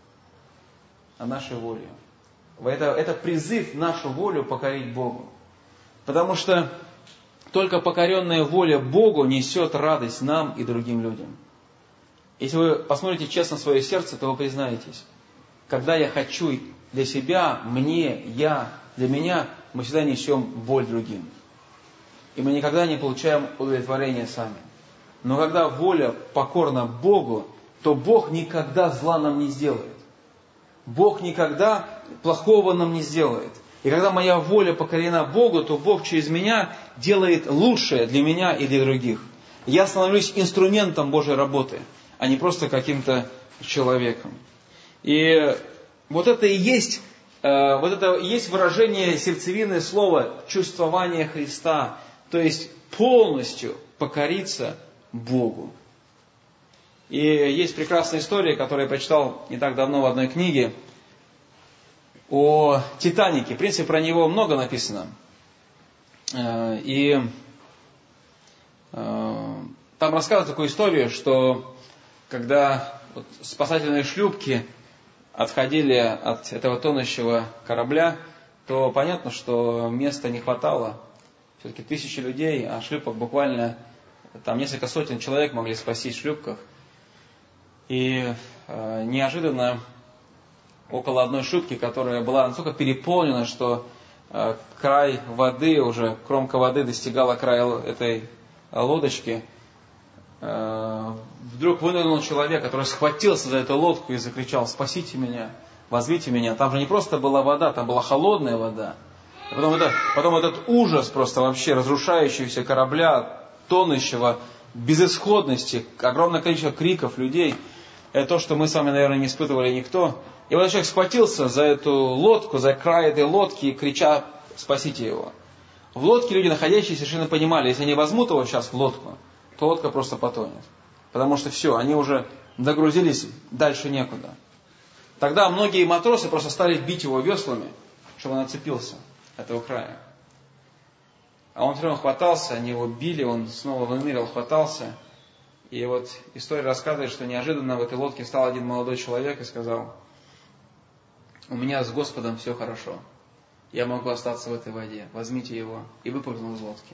Над нашей волей. Это призыв нашу волю покорить Богу. Потому что только покоренная воля Богу несет радость нам и другим людям. Если вы посмотрите честно в свое сердце, то вы признаетесь, когда я хочу для себя, для меня, мы всегда несем боль другим. И мы никогда не получаем удовлетворения сами. Но когда воля покорна Богу, то Бог никогда зла нам не сделает. Бог никогда плохого нам не сделает. И когда моя воля покорена Богу, то Бог через меня делает лучшее для меня и для других. Я становлюсь инструментом Божьей работы, а не просто каким-то человеком. И вот это и есть выражение сердцевины слова чувствование Христа, то есть полностью покориться Богу. И есть прекрасная история, которую я прочитал не так давно в одной книге, о Титанике. В принципе, про него много написано. И там рассказывают такую историю, что когда спасательные шлюпки отходили от этого тонущего корабля, то понятно, что места не хватало. Все-таки 1000 людей, а шлюпок буквально там несколько сотен человек могли спастись в шлюпках. И неожиданно около одной шлюпки, которая была настолько переполнена, что край воды, уже кромка воды достигала края этой лодочки, вдруг вынырнул человек, который схватился за эту лодку и закричал: «Спасите меня, возьмите меня». Там же не просто была вода, там была холодная вода. И потом этот ужас просто вообще разрушающегося корабля, тонущего, безысходности, огромное количество криков людей. Это то, что мы с вами, наверное, не испытывали никто. И вот человек схватился за эту лодку, за край этой лодки, крича: «Спасите его». В лодке люди, находящиеся, совершенно понимали, если они возьмут его сейчас в лодку, то лодка просто потонет. Потому что все, они уже загрузились, дальше некуда. Тогда многие матросы просто стали бить его веслами, чтобы он отцепился от этого края. А он все равно хватался, они его били, он снова выныривал, хватался. И вот история рассказывает, что неожиданно в этой лодке встал один молодой человек и сказал: «У меня с Господом все хорошо. Я могу остаться в этой воде. Возьмите его». И выпрыгнул из лодки.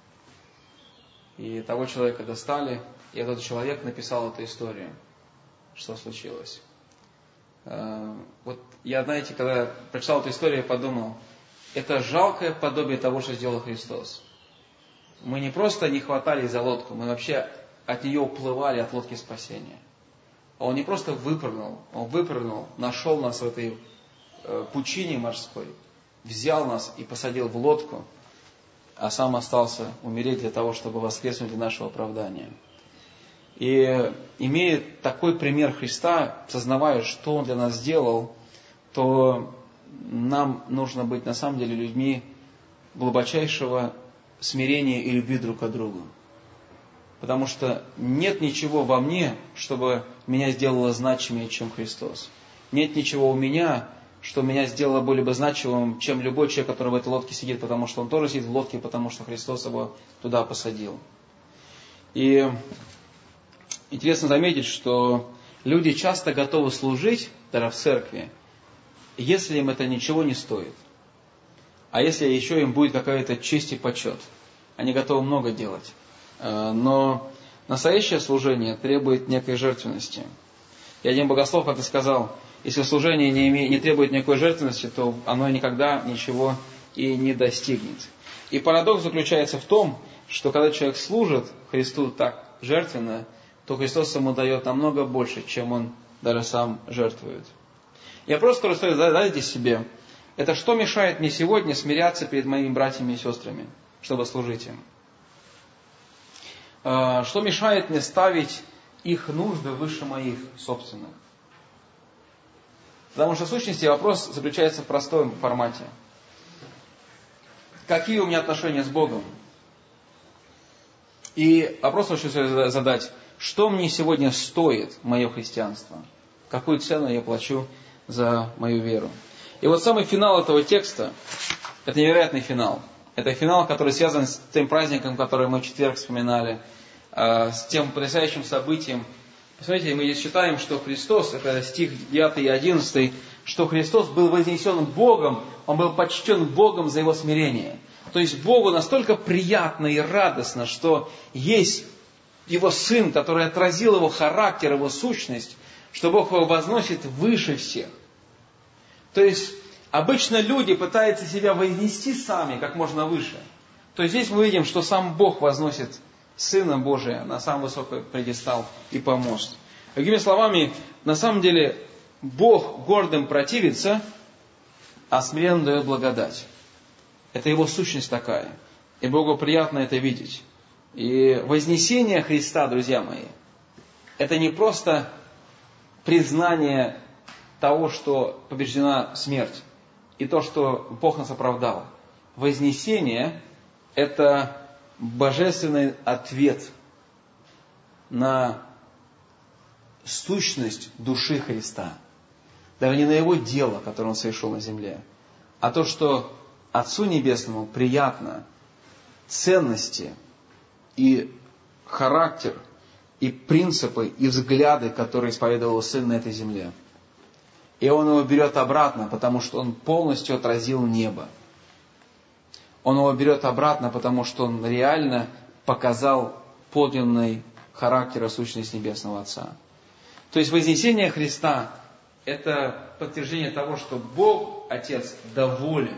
И того человека достали, и этот человек написал эту историю, что случилось. Вот я, знаете, когда прочитал эту историю, я подумал, это жалкое подобие того, что сделал Христос. Мы не просто не хватались за лодку, мы вообще от нее уплывали, от лодки спасения. Он не просто выпрыгнул, он выпрыгнул, нашел нас в этой пучине морской, взял нас и посадил в лодку, а сам остался умереть для того, чтобы воскреснуть для нашего оправдания. И имея такой пример Христа, сознавая, что Он для нас сделал, то нам нужно быть на самом деле людьми глубочайшего смирения и любви друг к другу. Потому что нет ничего во мне, чтобы меня сделало значимее, чем Христос. Нет ничего у меня, что меня сделало более бы значимым, чем любой человек, который в этой лодке сидит, потому что он тоже сидит в лодке, потому что Христос его туда посадил. И интересно заметить, что люди часто готовы служить, даже в церкви, если им это ничего не стоит. А если еще им будет какая-то честь и почет. Они готовы много делать. Но настоящее служение требует некой жертвенности. И один богослов как-то сказал, если служение не требует никакой жертвенности, то оно никогда ничего и не достигнет. И парадокс заключается в том, что когда человек служит Христу так жертвенно, то Христос ему дает намного больше, чем он даже сам жертвует. Я просто задайте себе, это что мешает мне сегодня смиряться перед моими братьями и сестрами, чтобы служить им? Что мешает мне ставить их нужды выше моих собственных? Потому что в сущности вопрос заключается в простом формате. Какие у меня отношения с Богом? И вопрос хочу задать, что мне сегодня стоит мое христианство? Какую цену я плачу за мою веру? И вот самый финал этого текста, это невероятный финал. Это финал, который связан с тем праздником, который мы в четверг вспоминали, с тем потрясающим событием. Посмотрите, мы здесь читаем, что Христос, это стих 9 и 11, что Христос был вознесен Богом, Он был почтен Богом за Его смирение. То есть Богу настолько приятно и радостно, что есть Его Сын, который отразил Его характер, Его сущность, что Бог Его возносит выше всех. То есть обычно люди пытаются себя вознести сами как можно выше. То есть здесь мы видим, что сам Бог возносит Сына Божия на самый высокий пьедестал и помост. Другими словами, на самом деле Бог гордым противится, а смиренным дает благодать. Это Его сущность такая. И Богу приятно это видеть. И вознесение Христа, друзья мои, это не просто признание того, что побеждена смерть, и то, что Бог нас оправдал. Вознесение – это божественный ответ на сущность души Христа. Даже не на Его дело, которое Он совершил на земле, а то, что Отцу Небесному приятно ценности и характер, и принципы, и взгляды, которые исповедовал Сын на этой земле. И Он его берет обратно, потому что Он полностью отразил небо. Он его берет обратно, потому что Он реально показал подлинный характер и сущность Небесного Отца. То есть вознесение Христа – это подтверждение того, что Бог, Отец, доволен.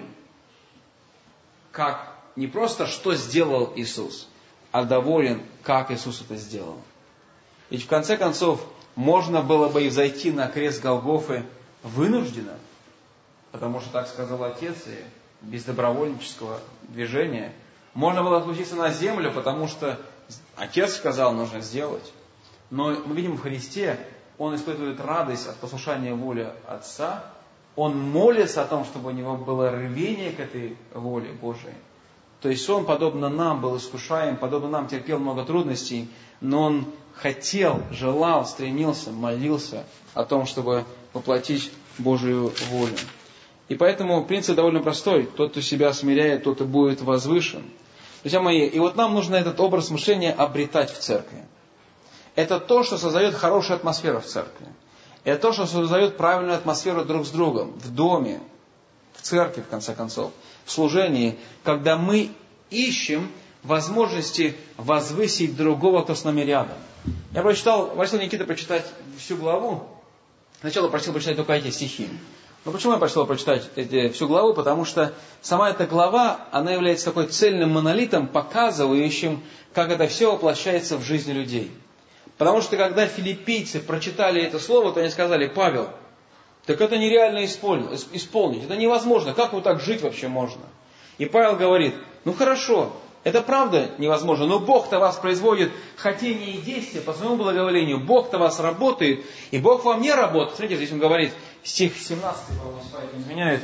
Как не просто, что сделал Иисус, а доволен, как Иисус это сделал. Ведь в конце концов, можно было бы и взойти на крест Голгофы вынужденно, потому что так сказал Отец, и без добровольнического движения. Можно было спуститься на землю, потому что Отец сказал, нужно сделать. Но мы видим в Христе, Он испытывает радость от послушания воли Отца. Он молится о том, чтобы у Него было рвение к этой воле Божией. То есть Он, подобно нам, был искушаем, подобно нам терпел много трудностей, но Он хотел, желал, стремился, молился о том, чтобы воплотить Божию волю. И поэтому принцип довольно простой. Тот, кто себя смиряет, тот и будет возвышен. Друзья мои, и вот нам нужно этот образ мышления обретать в церкви. Это то, что создает хорошую атмосферу в церкви. Это то, что создает правильную атмосферу друг с другом, в доме, в церкви, в конце концов, в служении, когда мы ищем возможности возвысить другого, кто с нами рядом. Я прочитал, просил Никита прочитать всю главу. Сначала просил прочитать только эти стихи. Но почему я просил прочитать всю главу? Потому что сама эта глава, она является такой цельным монолитом, показывающим, как это все воплощается в жизни людей. Потому что когда филиппийцы прочитали это слово, то они сказали: Павел, так это нереально исполнить, это невозможно, как вот так жить вообще можно? И Павел говорит: ну хорошо, это правда невозможно, но Бог-то вас производит хотение и действие по своему благоволению, Бог-то вас работает, и Бог вам не работает. Смотрите, здесь он говорит, стих 17, по-моему, изменяет,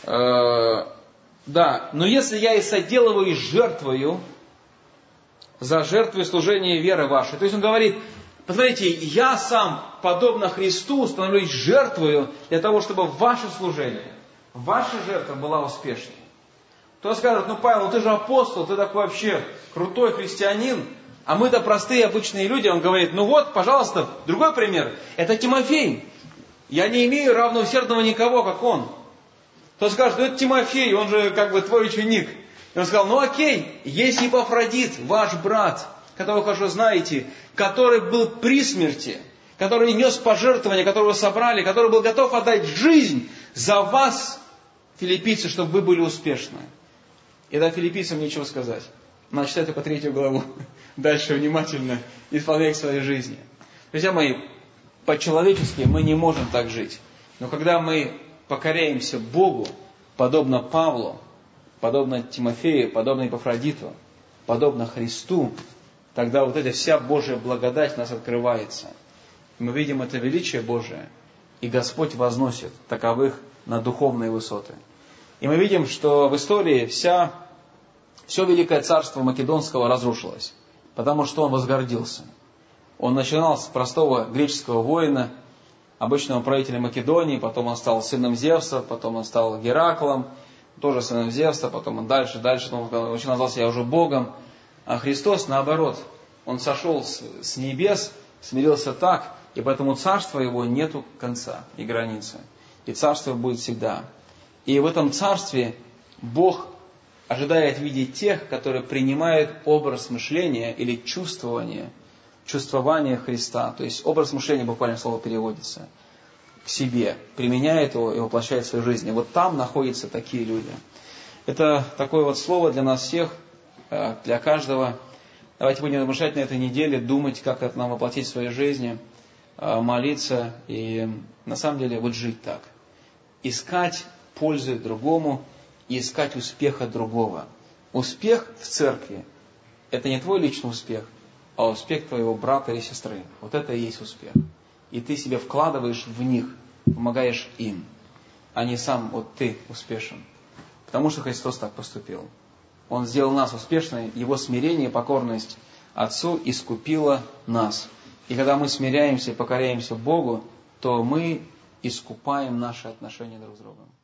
да, но если я и соделываю жертвою, за жертву служения и веры вашей. То есть он говорит, посмотрите, я сам, подобно Христу, становлюсь жертвою для того, чтобы ваше служение, ваша жертва была успешной. Кто скажет: ну, Павел, ты же апостол, ты такой вообще крутой христианин, а мы-то простые обычные люди. Он говорит: ну вот, пожалуйста, другой пример. Это Тимофей. Я не имею равноусердного никого, как он. Кто скажет: ну это Тимофей, он же как бы твой ученик. И он сказал: ну окей, есть Епафродит, ваш брат, которого вы хорошо знаете, который был при смерти, который нес пожертвования, которого собрали, который был готов отдать жизнь за вас, филиппийцы, чтобы вы были успешны. И да, филиппийцам нечего сказать. Надо читать только 3 главу. Дальше внимательно исполнять в своей жизни. Друзья мои, по-человечески мы не можем так жить. Но когда мы покоряемся Богу, подобно Павлу, подобно Тимофею, подобно Епафродиту, подобно Христу, тогда вот эта вся Божья благодать в нас открывается. Мы видим это величие Божие, и Господь возносит таковых на духовные высоты. И мы видим, что в истории все Великое Царство Македонского разрушилось, потому что он возгордился. Он начинал с простого греческого воина, обычного правителя Македонии, потом он стал сыном Зевса, потом он стал Гераклом, тоже сыном Зевса, потом он дальше, он очень назвал себя уже Богом. А Христос, наоборот, он сошел с небес, смирился так, и поэтому царства его нету конца и границы. И царство будет всегда. И в этом царстве Бог ожидает видеть тех, которые принимают образ мышления или чувствование Христа. То есть образ мышления, буквально слово переводится, к себе, применяет его и воплощает в свою жизнь. И вот там находятся такие люди. Это такое вот слово для нас всех, для каждого. Давайте будем размышлять на этой неделе, думать, как это нам воплотить в своей жизни, молиться и на самом деле вот жить так. Искать пользы другому и искать успеха другого. Успех в церкви – это не твой личный успех, а успех твоего брата или сестры. Вот это и есть успех. И ты себя вкладываешь в них, помогаешь им, а не сам вот ты успешен. Потому что Христос так поступил. Он сделал нас успешными, Его смирение и покорность Отцу искупило нас. И когда мы смиряемся и покоряемся Богу, то мы искупаем наши отношения друг с другом.